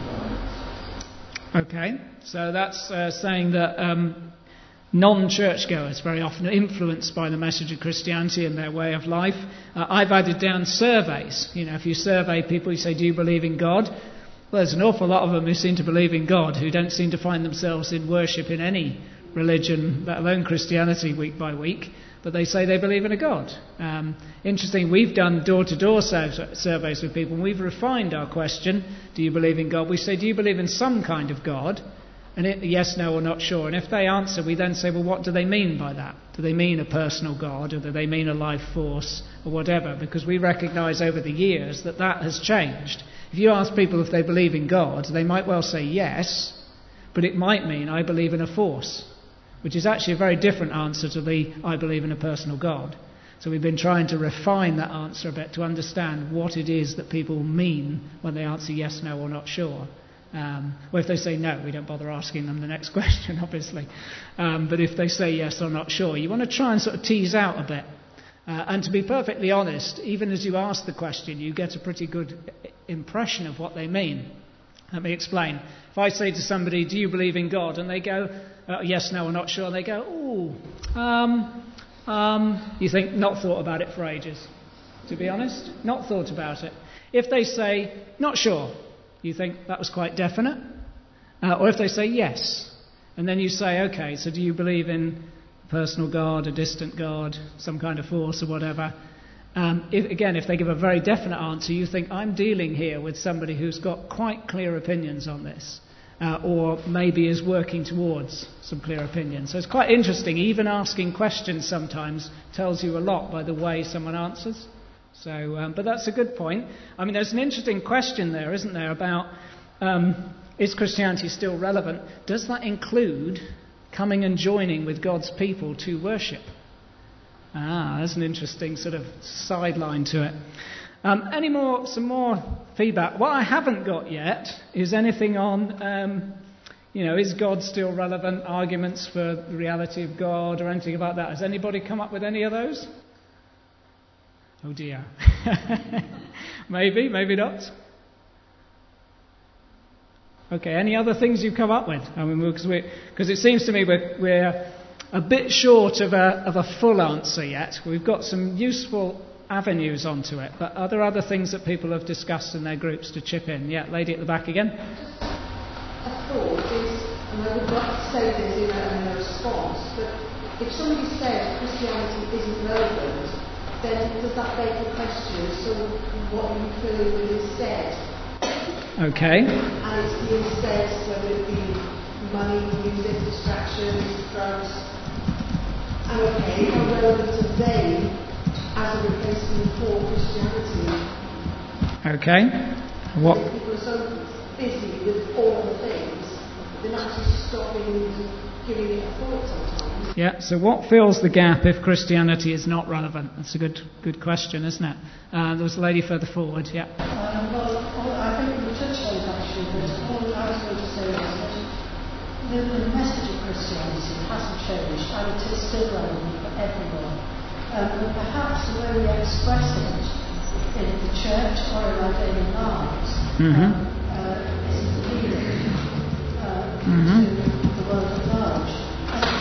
by it. Okay, so that's uh, saying that um, non-churchgoers very often are influenced by the message of Christianity and their way of life. Uh, I've added down surveys. You know, if you survey people, you say, do you believe in God? Well, there's an awful lot of them who seem to believe in God, who don't seem to find themselves in worship in any religion, let alone Christianity, week by week, but they say they believe in a God. Um, interesting, we've done door-to-door sur- surveys with people, and we've refined our question, do you believe in God? We say, do you believe in some kind of God? And it, yes, no, or not sure. And if they answer, we then say, well, what do they mean by that? Do they mean a personal God, or do they mean a life force, or whatever? Because we recognise over the years that that has changed. If you ask people if they believe in God, they might well say yes, but it might mean I believe in a force, which is actually a very different answer to the I believe in a personal God. So we've been trying to refine that answer a bit to understand what it is that people mean when they answer yes, no, or not sure. Um, well, if they say no, we don't bother asking them the next question, obviously. Um, but if they say yes or not sure, you want to try and sort of tease out a bit. Uh, and to be perfectly honest, even as you ask the question, you get a pretty good impression of what they mean. Let me explain. If I say to somebody, do you believe in God? And they go, uh, yes, no, or not sure. And they go, ooh, um, um, you think, not thought about it for ages. To be honest, not thought about it. If they say, not sure, you think that was quite definite. Uh, or if they say yes, and then you say, okay, so do you believe in a personal God, a distant God, some kind of force or whatever? Um, if, again, if they give a very definite answer, you think, I'm dealing here with somebody who's got quite clear opinions on this, uh, or maybe is working towards some clear opinions. So it's quite interesting. Even asking questions sometimes tells you a lot by the way someone answers. So, um, but that's a good point. I mean, there's an interesting question there, isn't there, about um, is Christianity still relevant? Does that include coming and joining with God's people to worship? Ah, that's an interesting sort of sideline to it. Um, any more, some more feedback? What I haven't got yet is anything on, um, you know, is God still relevant? Arguments for the reality of God or anything about that. Has anybody come up with any of those? Oh dear. Maybe, maybe not. Okay, any other things you've come up with? I mean, because it seems to me we're, we're a bit short of a, of a full answer yet. We've got some useful avenues onto it, but are there other things that people have discussed in their groups to chip in? Yeah, lady at the back again. A thought is, and I would like to say this in a, in a response, but if somebody says Christianity isn't relevant, then does that beg the question, so what are you filling with instead? Okay. And it's the instead, whether it be money, music, distractions, drugs. And okay, how relevant are they as a replacement for Christianity? Okay. What? If people are so busy with all the things, they're not actually stopping and giving it a thought sometimes. Yeah, so what fills the gap if Christianity is not relevant? That's a good good question, isn't it? Uh, there was a lady further forward, yeah. Um, well, I think we touched on it actually, but all I was going to say is that the, the message of Christianity hasn't changed and it is still relevant for everyone. Um, and perhaps the way we express it in the church or in our daily lives Mm-hmm. um, uh, isn't appealing uh, Mm-hmm. to the world at large. And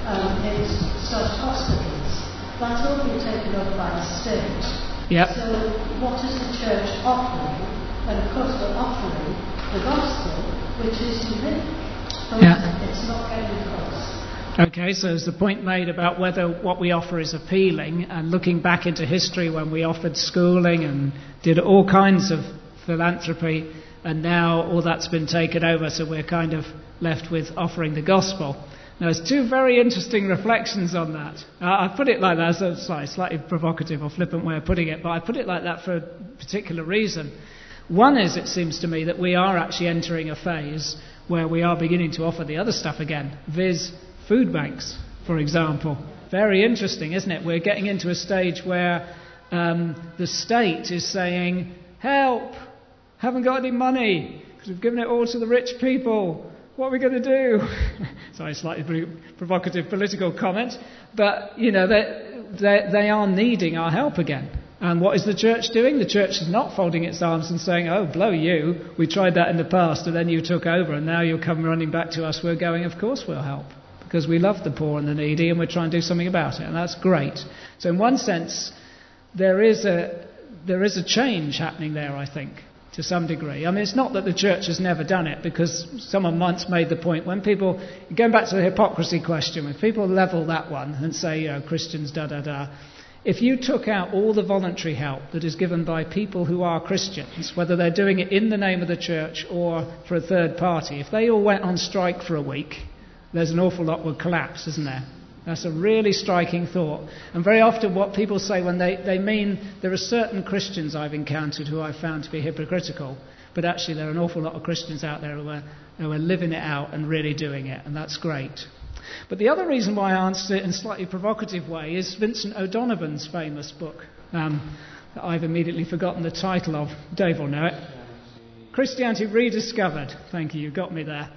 um, it's such hospitals. That's all been taken up by the state. Yep. So what is the church offering? And of course we're offering the gospel, which is unique. But Yeah. it's not getting across. Okay, so there's the point made about whether what we offer is appealing, and looking back into history when we offered schooling and did all kinds of philanthropy, and now all that's been taken over, so we're kind of left with offering the gospel. Now, there's two very interesting reflections on that. Uh, I put it like that, so it's like a slightly provocative or flippant way of putting it, but I put it like that for a particular reason. One is, it seems to me, that we are actually entering a phase where we are beginning to offer the other stuff again, viz. Food banks, for example. Very interesting, isn't it? We're getting into a stage where um, the state is saying, help, haven't got any money, because we've given it all to the rich people. What are we going to do? Sorry, slightly provocative political comment. But, you know, they, they, they are needing our help again. And what is the church doing? The church is not folding its arms and saying, oh, blow you, we tried that in the past and then you took over and now you'll come running back to us. We're going, of course we'll help. Because we love the poor and the needy and we're trying to do something about it. And that's great. So in one sense, there is a there is a change happening there, I think, to some degree. I mean, it's not that the church has never done it, because someone once made the point, when people, going back to the hypocrisy question, when people level that one and say, you know, Christians, da-da-da, if you took out all the voluntary help that is given by people who are Christians, whether they're doing it in the name of the church or for a third party, if they all went on strike for a week, there's an awful lot would collapse, isn't there? That's a really striking thought. And very often what people say when they, they mean, there are certain Christians I've encountered who I've found to be hypocritical, but actually there are an awful lot of Christians out there who are, who are living it out and really doing it, and that's great. But the other reason why I answered it in a slightly provocative way is Vincent O'Donovan's famous book, um, that I've immediately forgotten the title of. Dave will know it. Christianity Rediscovered. Thank you, you got me there.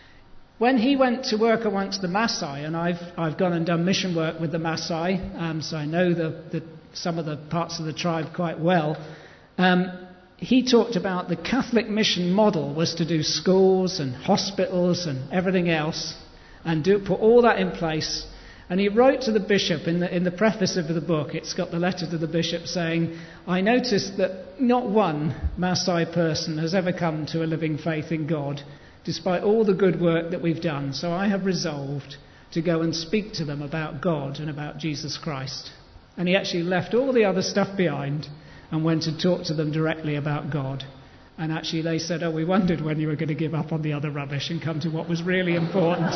When he went to work amongst the Maasai, and I've I've gone and done mission work with the Maasai, um, so I know the, the, some of the parts of the tribe quite well, um, he talked about the Catholic mission model was to do schools and hospitals and everything else, and do put all that in place. And he wrote to the bishop in the in the preface of the book. It's got the letter to the bishop saying, "I noticed that not one Maasai person has ever come to a living faith in God, despite all the good work that we've done. So I have resolved to go and speak to them about God and about Jesus Christ." And he actually left all the other stuff behind and went and talked to them directly about God. And actually they said, "Oh, we wondered when you were going to give up on the other rubbish and come to what was really important."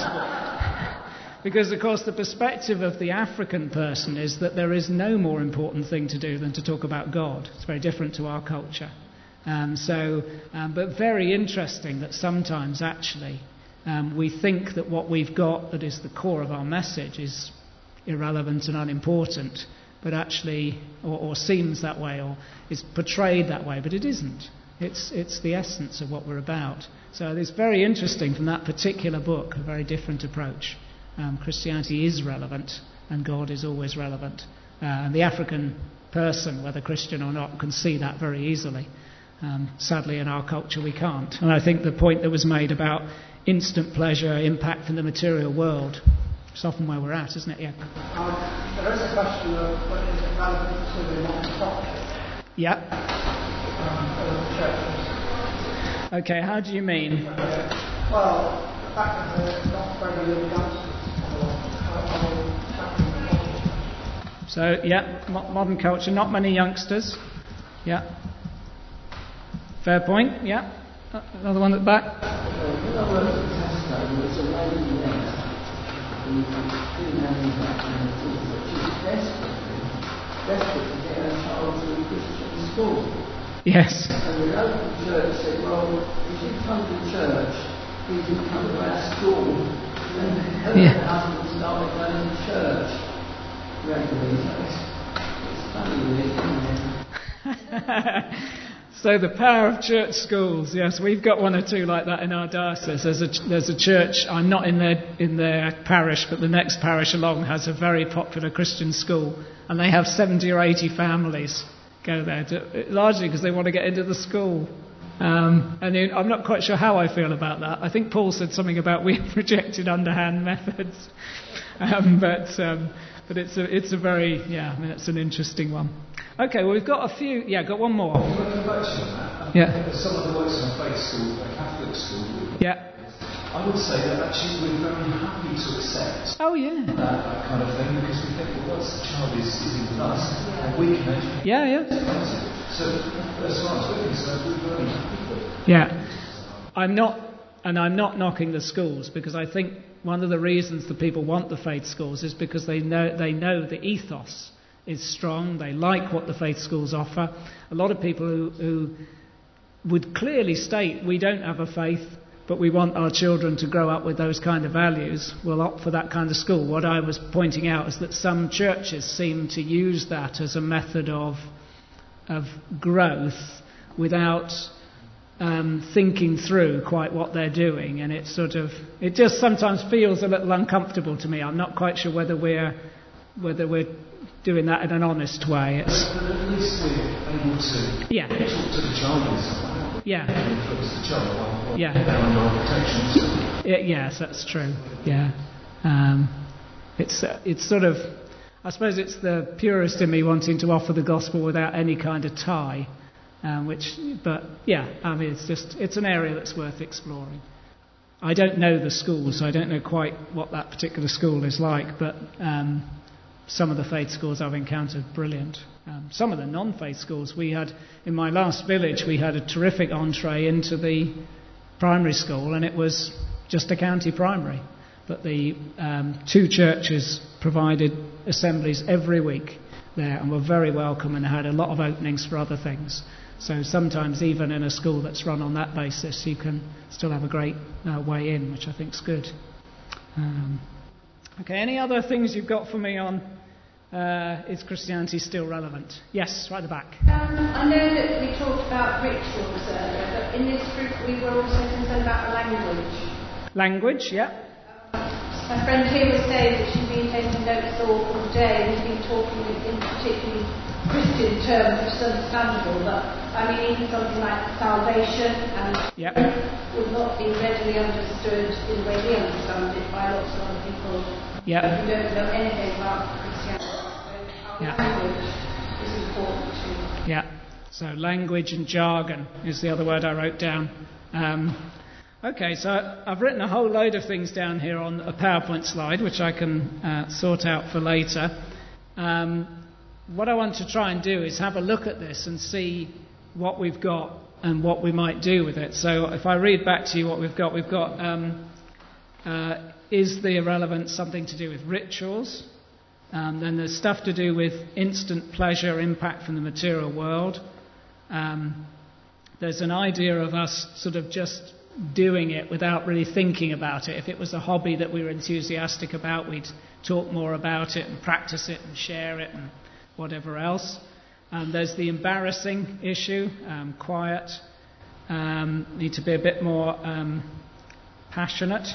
Because, of course, the perspective of the African person is that there is no more important thing to do than to talk about God. It's very different to our culture. Um, so, um, but very interesting that sometimes actually um, we think that what we've got that is the core of our message is irrelevant and unimportant, but actually, or, or seems that way, or is portrayed that way, but it isn't. It's it's the essence of what we're about. So it's very interesting from that particular book, a very different approach. Um, Christianity is relevant, and God is always relevant. Uh, and the African person, whether Christian or not, can see that very easily. Um, sadly, in our culture, we can't. And I think the point that was made about instant pleasure, impact from the material world, it's often where we're at, isn't it? Yeah. Um, there is a question of whether is it relevant to the modern culture. Yeah. Um, of the churches. Okay, how do you mean? Uh, well, the fact that they're not very young youngsters come along, are they tackling the modern? So, yeah, mo- modern culture, not many youngsters. Yeah. Fair point, yeah. Uh, another one at the back. When I worked at Tesco, there was a lady there who didn't have any background at all, but she was desperate, desperate to get her child to a Christian school. Yes. And the local church said, well, if you come to church, you can come to our school. And her Yeah. husband started going to church regularly. It's, it's funny, really, isn't it? So the power of church schools, yes, we've got one or two like that in our diocese. There's a, there's a church, I'm not in their, in their parish, but the next parish along has a very popular Christian school, and they have seventy or eighty families go there, to, largely because they want to get into the school. Um, and I'm not quite sure how I feel about that. I think Paul said something about we've rejected underhand methods. um, but um, but it's a it's a very yeah, I mean it's an interesting one. Okay, well we've got a few. Yeah, got one more. Can I come back to you on that? Yeah. As someone who works in a faith school, a Catholic school, Yeah. I would say that actually we're very happy to accept Oh yeah. that, that kind of thing because we think, well, once the child is, is in with us, and we can educate. Yeah, yeah. So as far as we're concerned, we're very happy for it. Yeah. I'm not, and I'm not knocking the schools because I think one of the reasons that people want the faith schools is because they know they know the ethos is strong. They like what the faith schools offer. A lot of people who, who would clearly state we don't have a faith, but we want our children to grow up with those kind of values, will opt for that kind of school. What I was pointing out is that some churches seem to use that as a method of of growth without um, thinking through quite what they're doing, and it sort of it just sometimes feels a little uncomfortable to me. I'm not quite sure whether we're whether we're doing that in an honest way. It's, but at least we're able to yeah. talk to the child and stuff like that. Yeah. Influence the child while Yeah. they're under our protection. Yeah, yes, that's true. Yeah, um, it's uh, it's sort of, I suppose it's the purist in me wanting to offer the gospel without any kind of tie, um, which, but yeah, I mean, it's just it's an area that's worth exploring. I don't know the school, so I don't know quite what that particular school is like, but um, some of the faith schools I've encountered, brilliant. Um, some of the non-faith schools we had in my last village, we had a terrific entree into the primary school, and it was just a county primary. But the um, two churches provided assemblies every week there and were very welcome and had a lot of openings for other things. So sometimes even in a school that's run on that basis, you can still have a great uh, way in, which I think is good. Um, okay, any other things you've got for me on uh, is Christianity still relevant? Yes, right at the back. Um, I know that we talked about rituals earlier, but in this group we were also concerned about language. Language, yeah. My friend here was saying that she's been taking notes all, all day and has been talking in particularly Christian terms, which is understandable, but I mean even something like salvation and yep. would not be readily understood in the way we understand it by lots of other people yep. who don't know anything about Christianity. So our yep. language is important too. Yeah, so language and jargon is the other word I wrote down. Um, Okay, so I've written a whole load of things down here on a PowerPoint slide, which I can uh, sort out for later. Um, what I want to try and do is have a look at this and see what we've got and what we might do with it. So if I read back to you what we've got, we've got, um, uh, is the irrelevance something to do with rituals? Um, then there's stuff to do with instant pleasure, impact from the material world. Um, there's an idea of us sort of just doing it without really thinking about it. If it was a hobby that we were enthusiastic about, we'd talk more about it and practice it and share it and whatever else. Um, there's the embarrassing issue, um, quiet, um, need to be a bit more um, passionate.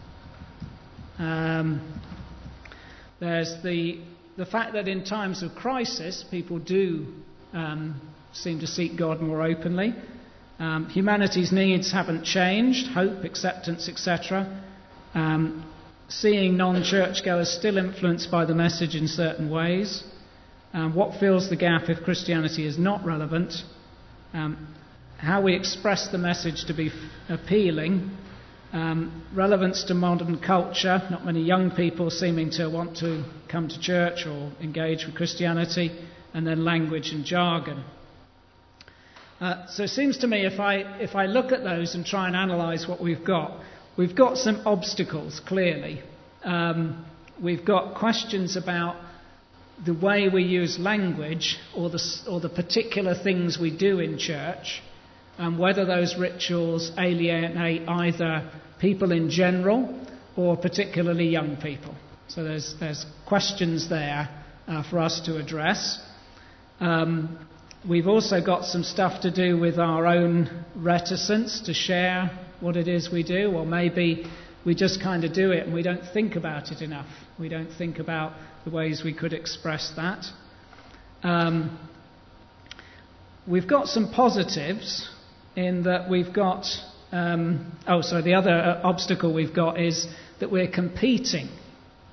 Um, there's the the fact that in times of crisis, people do um, seem to seek God more openly. Um, humanity's needs haven't changed, hope, acceptance, et cetera. Um, seeing non-churchgoers still influenced by the message in certain ways. Um, what fills the gap if Christianity is not relevant? Um, how we express the message to be f- appealing. Um, relevance to modern culture, not many young people seeming to want to come to church or engage with Christianity. And then language and jargon. Uh, so it seems to me if I if I look at those and try and analyse what we've got, we've got some obstacles, clearly. Um, we've got questions about the way we use language or the, or the particular things we do in church, and whether those rituals alienate either people in general or particularly young people. So there's, there's questions there uh, for us to address. Um, We've also got some stuff to do with our own reticence to share what it is we do, or maybe we just kind of do it and we don't think about it enough. We don't think about the ways we could express that. Um, we've got some positives in that we've got... Um, oh, sorry, the other uh, obstacle we've got is that we're competing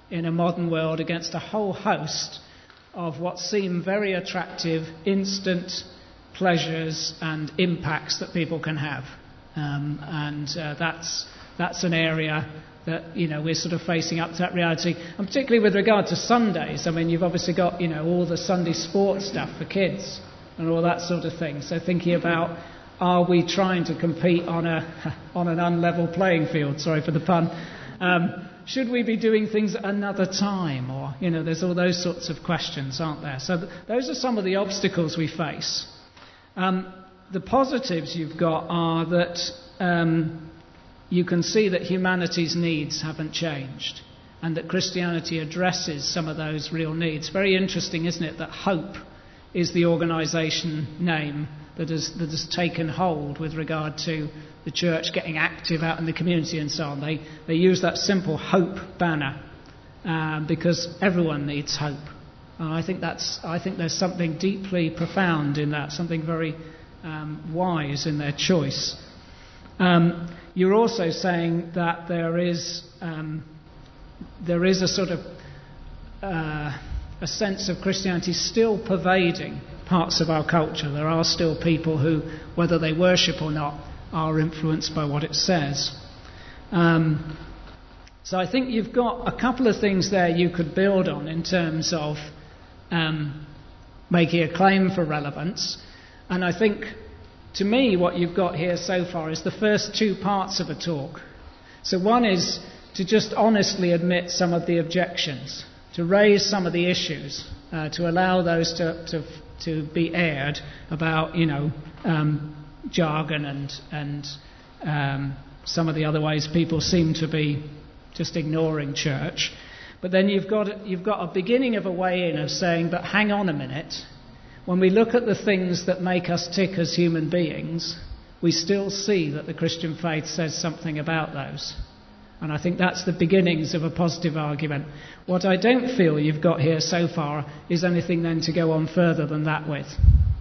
in a modern world against a whole host of what seem very attractive, instant pleasures and impacts that people can have. Um, and uh, that's that's an area that, you know, we're sort of facing up to that reality. And particularly with regard to Sundays, I mean, you've obviously got, you know, all the Sunday sports stuff for kids and all that sort of thing. So thinking about, are we trying to compete on a on an unlevel playing field? Sorry for the pun. Um, should we be doing things at another time? Or, you know, there's all those sorts of questions, aren't there? So th- those are some of the obstacles we face. Um, the positives you've got are that um, you can see that humanity's needs haven't changed and that Christianity addresses some of those real needs. Very interesting, isn't it, that HOPE is the organisation name that has, that has taken hold with regard to the church getting active out in the community and so on. They, they use that simple HOPE banner um, because everyone needs hope. And I think that's, I think there's something deeply profound in that, something very um, wise in their choice. Um, you're also saying that there is um, there is a sort of uh, a sense of Christianity still pervading parts of our culture. There are still people who, whether they worship or not, are influenced by what it says. Um, so I think you've got a couple of things there you could build on in terms of um, making a claim for relevance. And I think, to me, what you've got here so far is the first two parts of a talk. So one is to just honestly admit some of the objections, to raise some of the issues, uh, to allow those to, to to be aired about, you know, um, jargon and and um, some of the other ways people seem to be just ignoring church. But then you've got you've got a beginning of a way in of saying, but hang on a minute. When we look at the things that make us tick as human beings, we still see that the Christian faith says something about those. And I think that's the beginnings of a positive argument. What I don't feel you've got here so far is anything then to go on further than that with.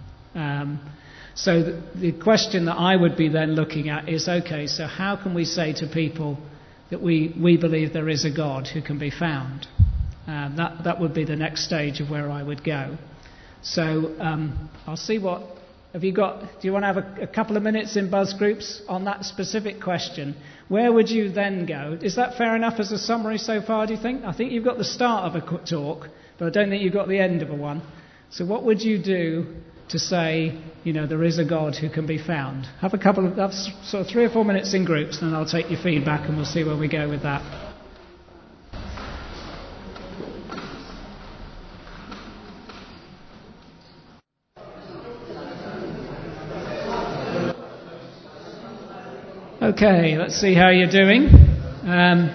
Um, so the, the question that I would be then looking at is, okay, so how can we say to people that we, we believe there is a God who can be found? Um, that, that would be the next stage of where I would go. So um, I'll see what... Have you got... Do you want to have a, a couple of minutes in buzz groups on that specific question? Where would you then go? Is that fair enough as a summary so far, do you think? I think you've got the start of a talk, but I don't think you've got the end of a one. So what would you do to say, you know, there is a God who can be found? Have a couple of... Have sort of three or four minutes in groups, and then I'll take your feedback and we'll see where we go with that. Okay, let's see how you're doing. Um,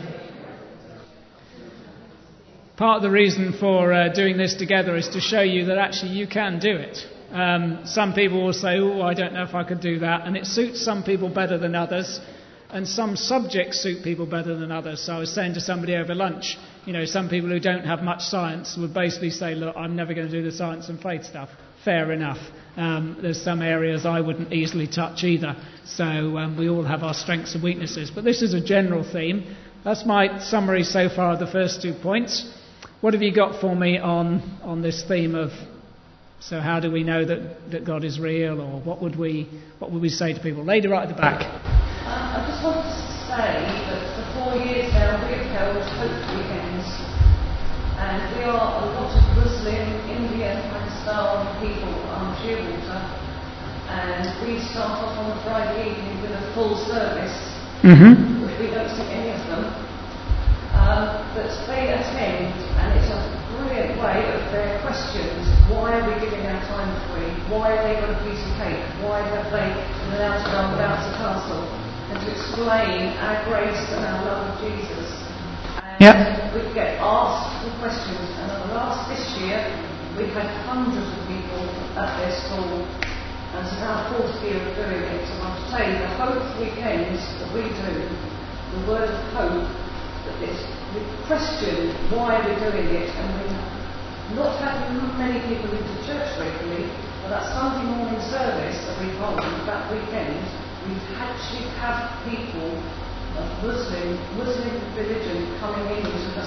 part of the reason for uh, doing this together is to show you that actually you can do it. Um, some people will say, oh, I don't know if I could do that, and it suits some people better than others, and some subjects suit people better than others. So I was saying to somebody over lunch, you know, some people who don't have much science would basically say, look, I'm never going to do the science and faith stuff. Fair enough. Um, there's some areas I wouldn't easily touch either. So um, we all have our strengths and weaknesses. But this is a general theme. That's my summary so far of the first two points. What have you got for me on, on this theme of, so how do we know that, that God is real, or what would we what would we say to people? Lady right at the back. Uh, I just wanted to say that for four years now we have held Hope Weekends, and we are a lot of Muslim, Indian, Pakistan people on Shearwater, and we start off on a Friday evening with a full service, mm-hmm. which we don't see any of them, um, but they attend, and it's a brilliant way of their questions. Why are we giving our time free? Why have they got a piece of cake? Why have they been allowed to run without a castle? And to explain our grace and our love of Jesus. And yep. we get asked the questions, and at the last this year we've had hundreds of people at their school, and it's our fourth year of doing it. So I'll tell you, the Hope Weekends that we do, the word of hope, that it's, we question why we're doing it, and we're not having many people into church regularly, but that Sunday morning service that we hold that weekend, we actually have people of Muslim Muslim religion coming in to us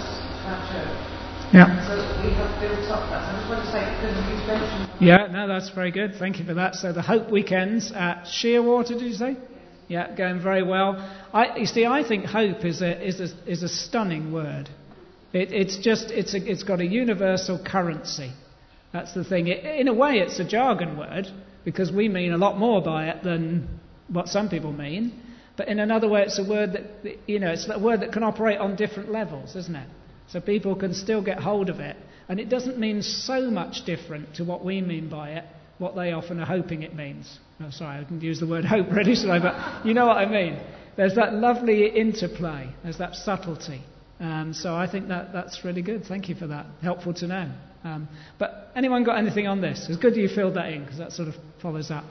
our church. Yeah. So that we have built up that. I just want to say, because you mentioned... Yeah, no, that's very good. Thank you for that. So the Hope Weekends at Shearwater, did you say? Yeah, going very well. I, you see, I think hope is a is a is a stunning word. It, it's just it's a, it's got a universal currency. That's the thing. It, in a way, it's a jargon word because we mean a lot more by it than what some people mean. But in another way, it's a word that you know, it's a word that can operate on different levels, isn't it? So people can still get hold of it, and it doesn't mean so much different to what we mean by it, what they often are hoping it means. Oh, sorry, I didn't use the word hope really, should I? But you know what I mean. There's that lovely interplay. There's that subtlety. Um, so I think that that's really good. Thank you for that. Helpful to know. Um, but anyone got anything on this? It's good you filled that in because that sort of follows up.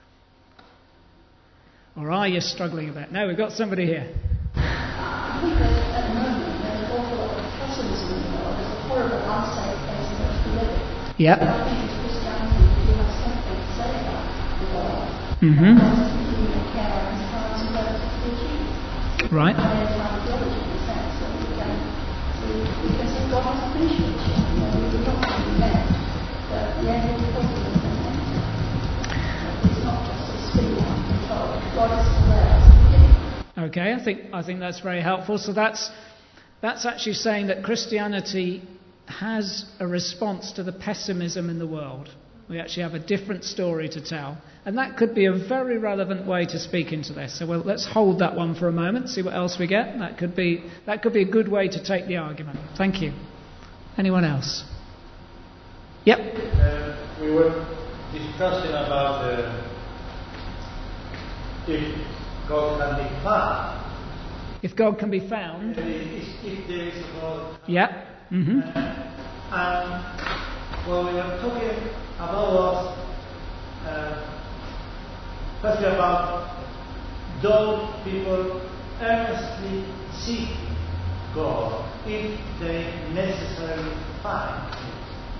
Or are you struggling a bit? No, we've got somebody here. I think that at the moment there's an awful lot of pessimism in the world. There's a horrible unsafe place in which we live. Yep. And I think as Christianity, we have something to say about the world. Mm-hmm. And I think we can care our inspiring relative to the Jews. Right. And there's our theology in the sense that we can, we, we can say God has finished with you. You know, we're not going to be there. But the end will be positive and negative. It's not just a spin down control. God is still there at the beginning. Okay, I think I think that's very helpful. So that's that's actually saying that Christianity has a response to the pessimism in the world. We actually have a different story to tell, and that could be a very relevant way to speak into this. So well, let's hold that one for a moment, see what else we get. That could be that could be a good way to take the argument. Thank you. Anyone else? Yep. Uh, we were discussing about uh, if God can be found. If God can be found. Uh, if, if there is a God. Yeah. Mm-hmm. Uh, and when we were talking about uh, firstly about those people earnestly seek God if they necessarily find it.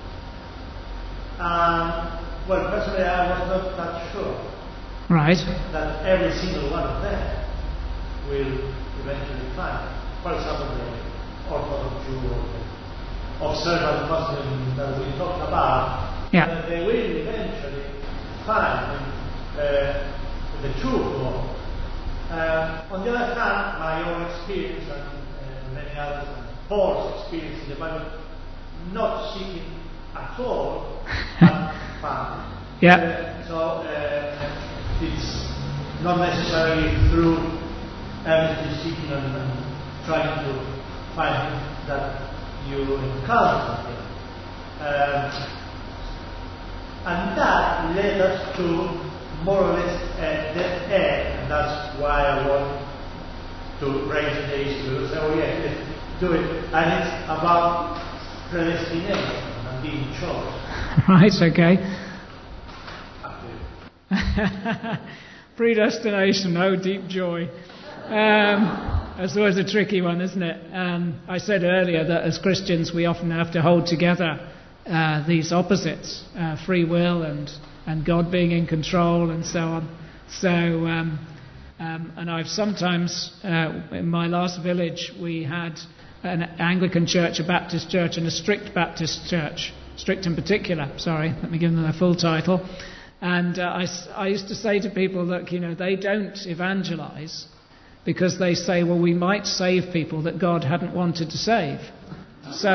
Um, well, personally, I was not that sure. Right. That every single one of them will eventually find. For example, the Orthodox Jew or the observant Muslim that we talked about, yeah. that they will eventually find uh, the true God. Uh, on the other hand, my own experience and uh, many others, and Paul's experience in the Bible, not seeking at all, but found. Yeah. Uh, so uh, it's not necessarily through earnestly seeking and, and trying to find that you encounter him. Um, and that led us to more or less a dead end, and that's why I want to raise the issue. So yes, let's do it. And it's about predestination and being chosen. Right, okay. Predestination, oh deep joy. Um, that's always a tricky one, isn't it? Um, I said earlier that as Christians we often have to hold together uh, these opposites, uh, free will and, and God being in control and so on. So, um, um, and I've sometimes, uh, in my last village, we had an Anglican church, a Baptist church, and a strict Baptist church. Strict in particular, sorry, let me give them their full title. And uh, I, I used to say to people, look, you know, they don't evangelize because they say, well, we might save people that God hadn't wanted to save. So,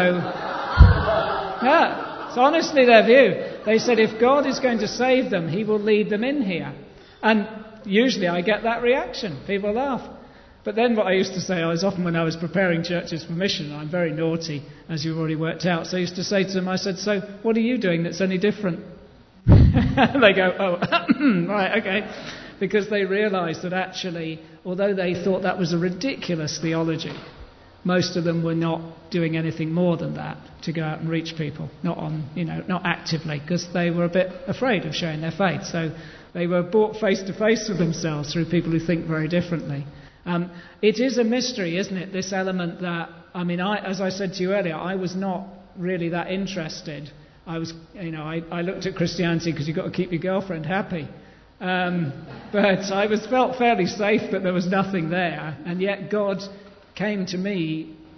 yeah, it's honestly their view. They said if God is going to save them, he will lead them in here. And usually I get that reaction. People laugh. But then what I used to say is often when I was preparing churches for mission, I'm very naughty, as you've already worked out, so I used to say to them, I said, so what are you doing that's any different? They go, oh, right, okay. Because they realised that actually, although they thought that was a ridiculous theology, most of them were not doing anything more than that to go out and reach people, not on, you know, not actively, because they were a bit afraid of showing their faith. So they were brought face to face with themselves through people who think very differently. Um, it is a mystery, isn't it, this element that, I mean, I, as I said to you earlier, I was not really that interested. I was, you know, I, I looked at Christianity because you've got to keep your girlfriend happy. Um, but I was felt fairly safe that there was nothing there, and yet God came to me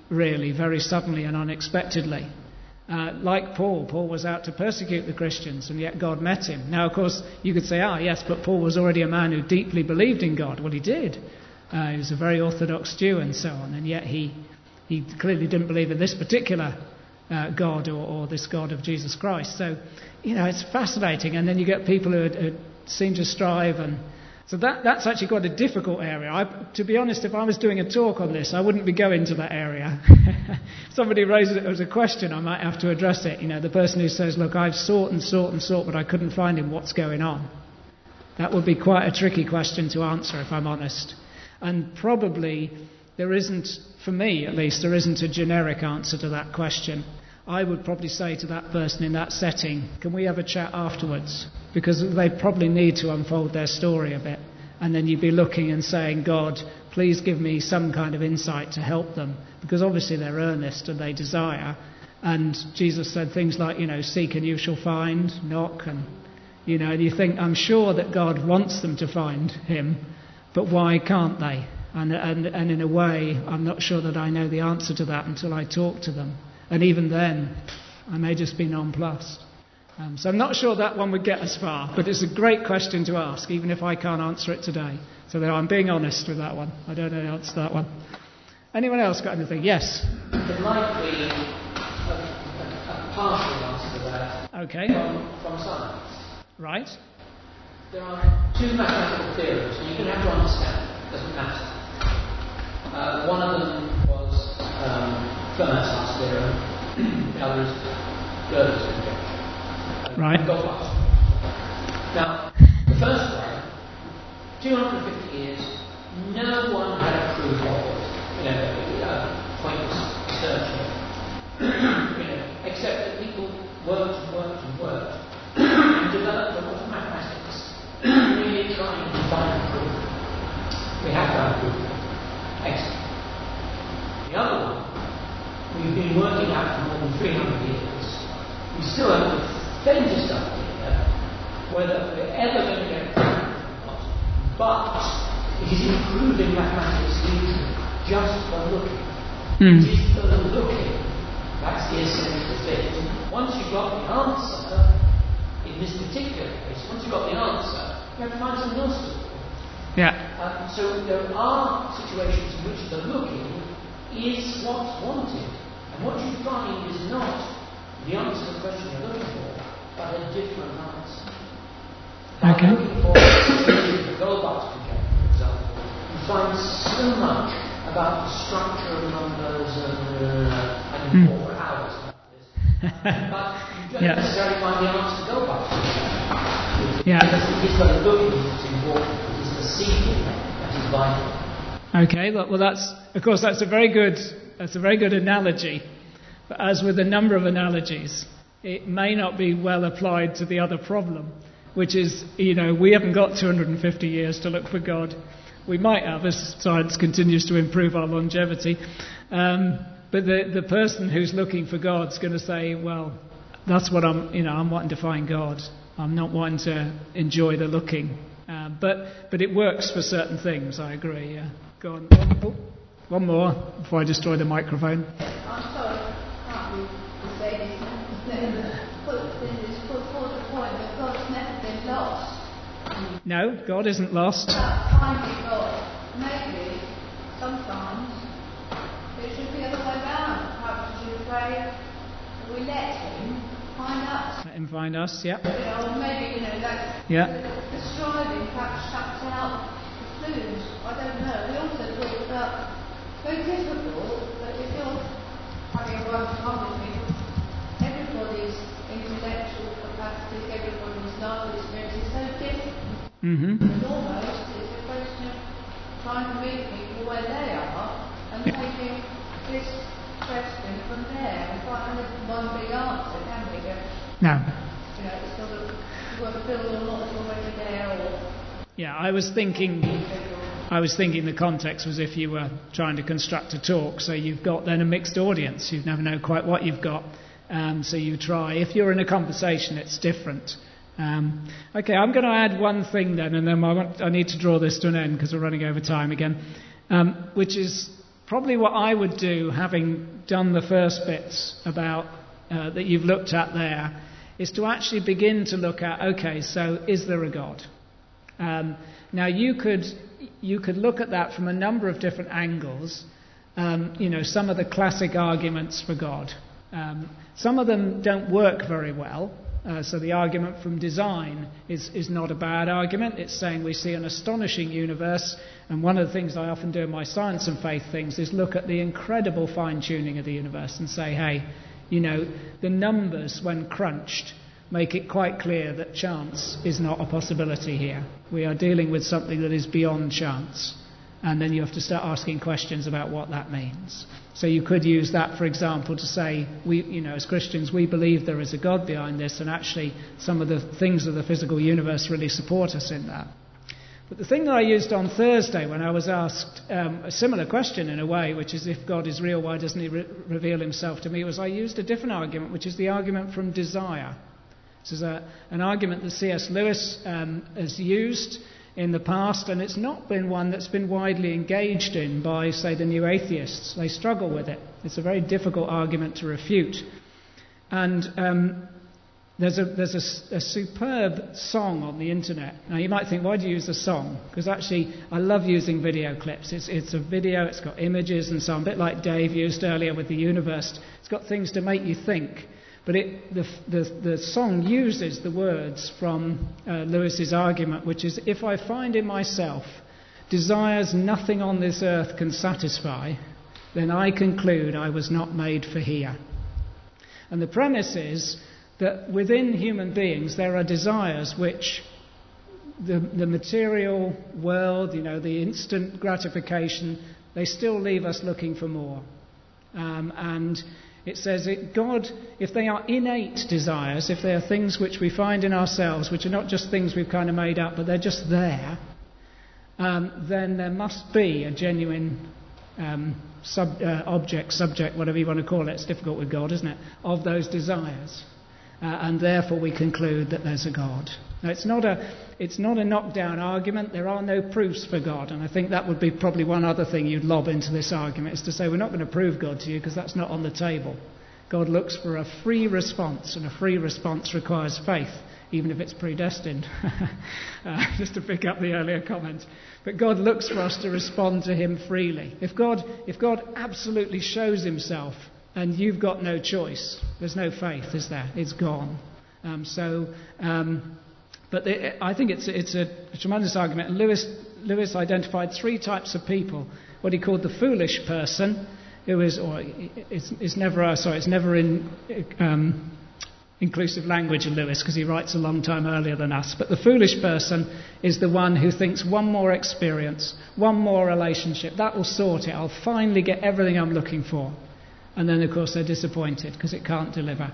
really, very suddenly and unexpectedly. Uh, like Paul, Paul was out to persecute the Christians, and yet God met him. Now, of course, you could say, ah, yes, but Paul was already a man who deeply believed in God. Well, he did. Uh, he was a very orthodox Jew and so on, and yet he, he clearly didn't believe in this particular uh, God or, or this God of Jesus Christ. So, you know, it's fascinating. And then you get people who, who seem to strive, and so that, that's actually quite a difficult area. I, to be honest, if I was doing a talk on this, I wouldn't be going to that area. Somebody raises it as a question, I might have to address it. You know, the person who says, look, I've sought and sought and sought, but I couldn't find him. What's going on? That would be quite a tricky question to answer, if I'm honest. And probably there isn't, for me at least, there isn't a generic answer to that question. I would probably say to that person in that setting, can we have a chat afterwards? Because they probably need to unfold their story a bit. And then you'd be looking and saying, God, please give me some kind of insight to help them. Because obviously they're earnest and they desire. And Jesus said things like, you know, seek and you shall find, knock. And, you know, and you think, I'm sure that God wants them to find him, but why can't they? And, and, and in a way, I'm not sure that I know the answer to that until I talk to them. And even then, I may just be nonplussed. Um, so I'm not sure that one would get as far, but it's a great question to ask, even if I can't answer it today. So there, I'm being honest with that one. I don't know the answer to that one. Anyone else got anything? Yes? There might be a, a, a partial answer to that okay. from, from science. Right. There are two mathematical theorems, and you're going to have to understand. It doesn't matter. Uh, one of them was um, Fermat's last theorem, the other is Gödel's conjecture. Uh, right. Now, the first one, two hundred fifty years, no one had a proof of it. You know, uh, pointless searching. you know, except that people worked and worked and worked and developed a lot of mathematics, really trying to find proof. We have found proof. Excellent. The other one, we've been working out for more than three hundred years. We still have the faintest idea whether we're ever going to get proof or not. But it is improving mathematics easily just by looking. Mm. It is the looking that's the essential bit. Once you've got the answer, in this particular case, once you've got the answer, you have to find something else to do. Yeah. Uh, so there are situations in which the looking is what's wanted. And what you find is not the answer to the question you're looking for, but a different answer. By okay. looking for the Goldbach's conjecture, for example, you find so much about the structure of numbers and uh, I can talk for hours about this. Uh, but you don't yeah. necessarily find the answer to Goldbach's conjecture. Yeah. It's the looking that's important. Seeking that is vital. Okay, well that's of course that's a very good that's a very good analogy. But as with a number of analogies, it may not be well applied to the other problem, which is, you know, we haven't got two hundred fifty years to look for God. We might have as science continues to improve our longevity. Um, but the the person who's looking for God's going to say, well, that's what I'm, you know, I'm wanting to find God. I'm not wanting to enjoy the looking. Uh, but but it works for certain things, I agree, yeah. Go on. Oh, one more before I destroy the microphone. I'm sorry, can't you say this? Put, this put forward the point that God's never been lost. No, God isn't lost. But finding God, maybe, sometimes, it should be the other way around. Perhaps we should pray that we let Him find us. Let Him find us, yeah. You know, or maybe, you know, like yeah. the, the striving perhaps shuts out the food. I don't know. We also talk about very difficult, but if you're having worked hard with me, everybody's intellectual capacities, everybody's life experience is so different. Mm-hmm. And almost it's a question of trying to meet people where they are and yeah. taking this question from there and finding one big answer, can we? No. You know, it's sort of, you've got to build on what's already there or... Yeah, I was thinking... I was thinking the context was if you were trying to construct a talk, so you've got then a mixed audience. You never know quite what you've got. Um, so you try. If you're in a conversation, it's different. Um, okay, I'm going to add one thing then, and then I, want, I need to draw this to an end because we're running over time again, um, which is probably what I would do, having done the first bits about uh, that you've looked at there, is to actually begin to look at, okay, so is there a God? Um, now you could you could look at that from a number of different angles. Um, you know, some of the classic arguments for God. Um, some of them don't work very well. Uh, so the argument from design is, is not a bad argument. It's saying we see an astonishing universe, and one of the things I often do in my science and faith things is look at the incredible fine-tuning of the universe and say, hey, you know, the numbers when crunched make it quite clear that chance is not a possibility here. We are dealing with something that is beyond chance. And then you have to start asking questions about what that means. So you could use that, for example, to say, we, you know, as Christians, we believe there is a God behind this, and actually some of the things of the physical universe really support us in that. But the thing that I used on Thursday when I was asked um, a similar question in a way, which is if God is real, why doesn't he re- reveal himself to me, was I used a different argument, which is the argument from desire. This is a, an argument that C S Lewis um, has used in the past, and it's not been one that's been widely engaged in by, say, the new atheists. They struggle with it. It's a very difficult argument to refute. And um, there's, a, there's a, a superb song on the internet. Now, you might think, why do you use a song? Because actually, I love using video clips. It's, it's a video, it's got images and so on, a bit like Dave used earlier with the universe. It's got things to make you think. But it, the, the, the song uses the words from uh, Lewis's argument, which is, if I find in myself desires nothing on this earth can satisfy, then I conclude I was not made for here. And the premise is that within human beings there are desires which the, the material world, you know, the instant gratification, they still leave us looking for more. Um, and It says that God, if they are innate desires, if they are things which we find in ourselves, which are not just things we've kind of made up, but they're just there, um, then there must be a genuine um, sub, uh, object, subject, whatever you want to call it. It's difficult with God, isn't it? Of those desires. Uh, and therefore we conclude that there's a God. Now, it's not a, it's not a knockdown argument. There are no proofs for God. And I think that would be probably one other thing you'd lob into this argument, is to say we're not going to prove God to you because that's not on the table. God looks for a free response, and a free response requires faith, even if it's predestined. uh, just to pick up the earlier comment. But God looks for us to respond to him freely. If God, if God absolutely shows himself and you've got no choice, there's no faith, is there? It's gone. Um, so, um, but the, I think it's, it's a, a tremendous argument. Lewis, Lewis identified three types of people. What he called the foolish person, who is, or it's, it's never, uh, sorry, it's never in um, inclusive language in Lewis because he writes a long time earlier than us. But the foolish person is the one who thinks one more experience, one more relationship, that will sort it. I'll finally get everything I'm looking for. And then, of course, they're disappointed because it can't deliver.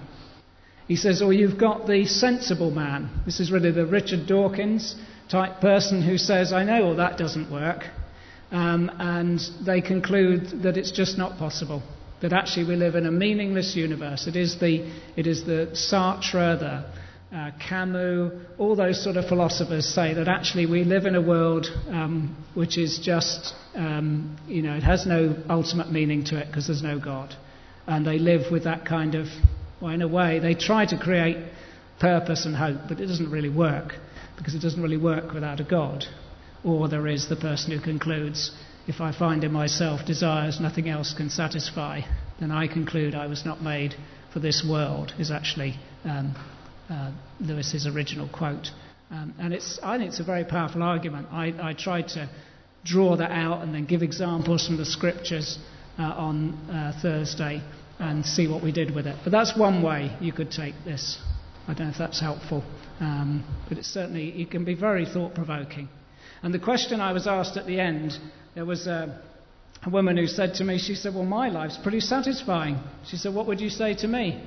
He says, or you've got the sensible man. This is really the Richard Dawkins type person who says, I know all that doesn't work. Um, and they conclude that it's just not possible. That actually we live in a meaningless universe. It is the, it is the Sartre, the uh, Camus, all those sort of philosophers say that actually we live in a world um, which is just, um, you know, it has no ultimate meaning to it because there's no God. And they live with that kind of, well, in a way, they try to create purpose and hope, but it doesn't really work, because it doesn't really work without a God. Or there is the person who concludes, if I find in myself desires nothing else can satisfy, then I conclude I was not made for this world, is actually um, uh, Lewis's original quote. Um, and it's, I think it's a very powerful argument. I, I tried to draw that out and then give examples from the scriptures uh, on uh, Thursday and see what we did with it. But that's one way you could take this. I don't know if that's helpful, um, but it's certainly, it can be very thought-provoking. And the question I was asked at the end, there was a, a woman who said to me, she said, well, my life's pretty satisfying. She said, what would you say to me?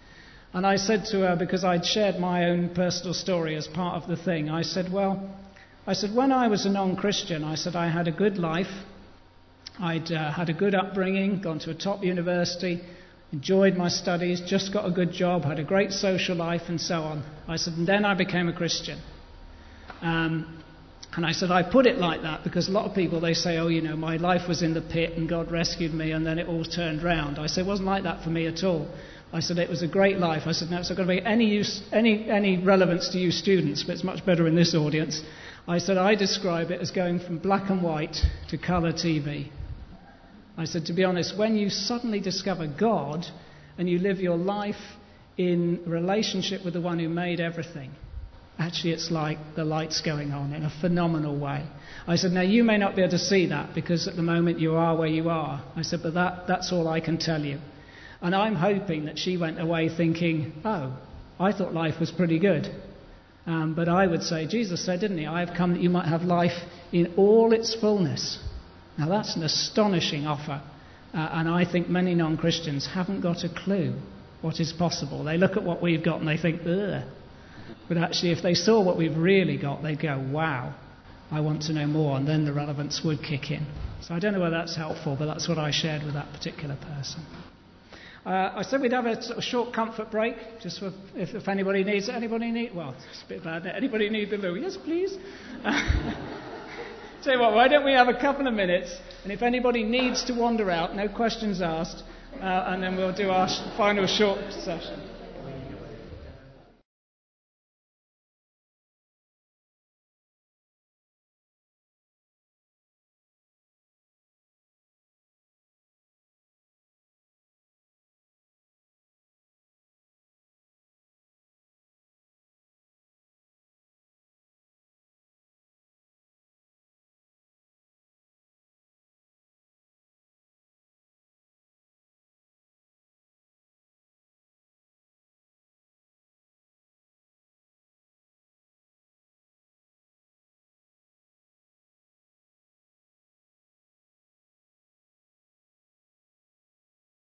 And I said to her, because I'd shared my own personal story as part of the thing, I said, well, I said, when I was a non-Christian, I said I had a good life. I'd uh, had a good upbringing, gone to a top university, enjoyed my studies, just got a good job, had a great social life and so on. I said, and then I became a Christian. Um, And I said, I put it like that because a lot of people, they say, oh, you know, my life was in the pit and God rescued me and then it all turned round. I said, it wasn't like that for me at all. I said, it was a great life. I said, no, it's not going to be any use, any, any relevance to you students, but it's much better in this audience. I said, I describe it as going from black and white to colour T V. I said, to be honest, when you suddenly discover God and you live your life in relationship with the one who made everything, actually it's like the light's going on in a phenomenal way. I said, now you may not be able to see that because at the moment you are where you are. I said, but that, that's all I can tell you. And I'm hoping that she went away thinking, oh, I thought life was pretty good. Um, but I would say, Jesus said, didn't he, I have come that you might have life in all its fullness. Now that's an astonishing offer. Uh, and I think many non-Christians haven't got a clue what is possible. They look at what we've got and they think, ugh. But actually, if they saw what we've really got, they'd go, wow, I want to know more. And then the relevance would kick in. So I don't know whether that's helpful, but that's what I shared with that particular person. Uh, I said we'd have a sort of short comfort break, just for if, if anybody needs it. Anybody need? Well, it's a bit bad. Anybody need the loo? Yes, please. Uh, tell you what, why don't we have a couple of minutes, and if anybody needs to wander out, no questions asked, uh, and then we'll do our sh- final short session.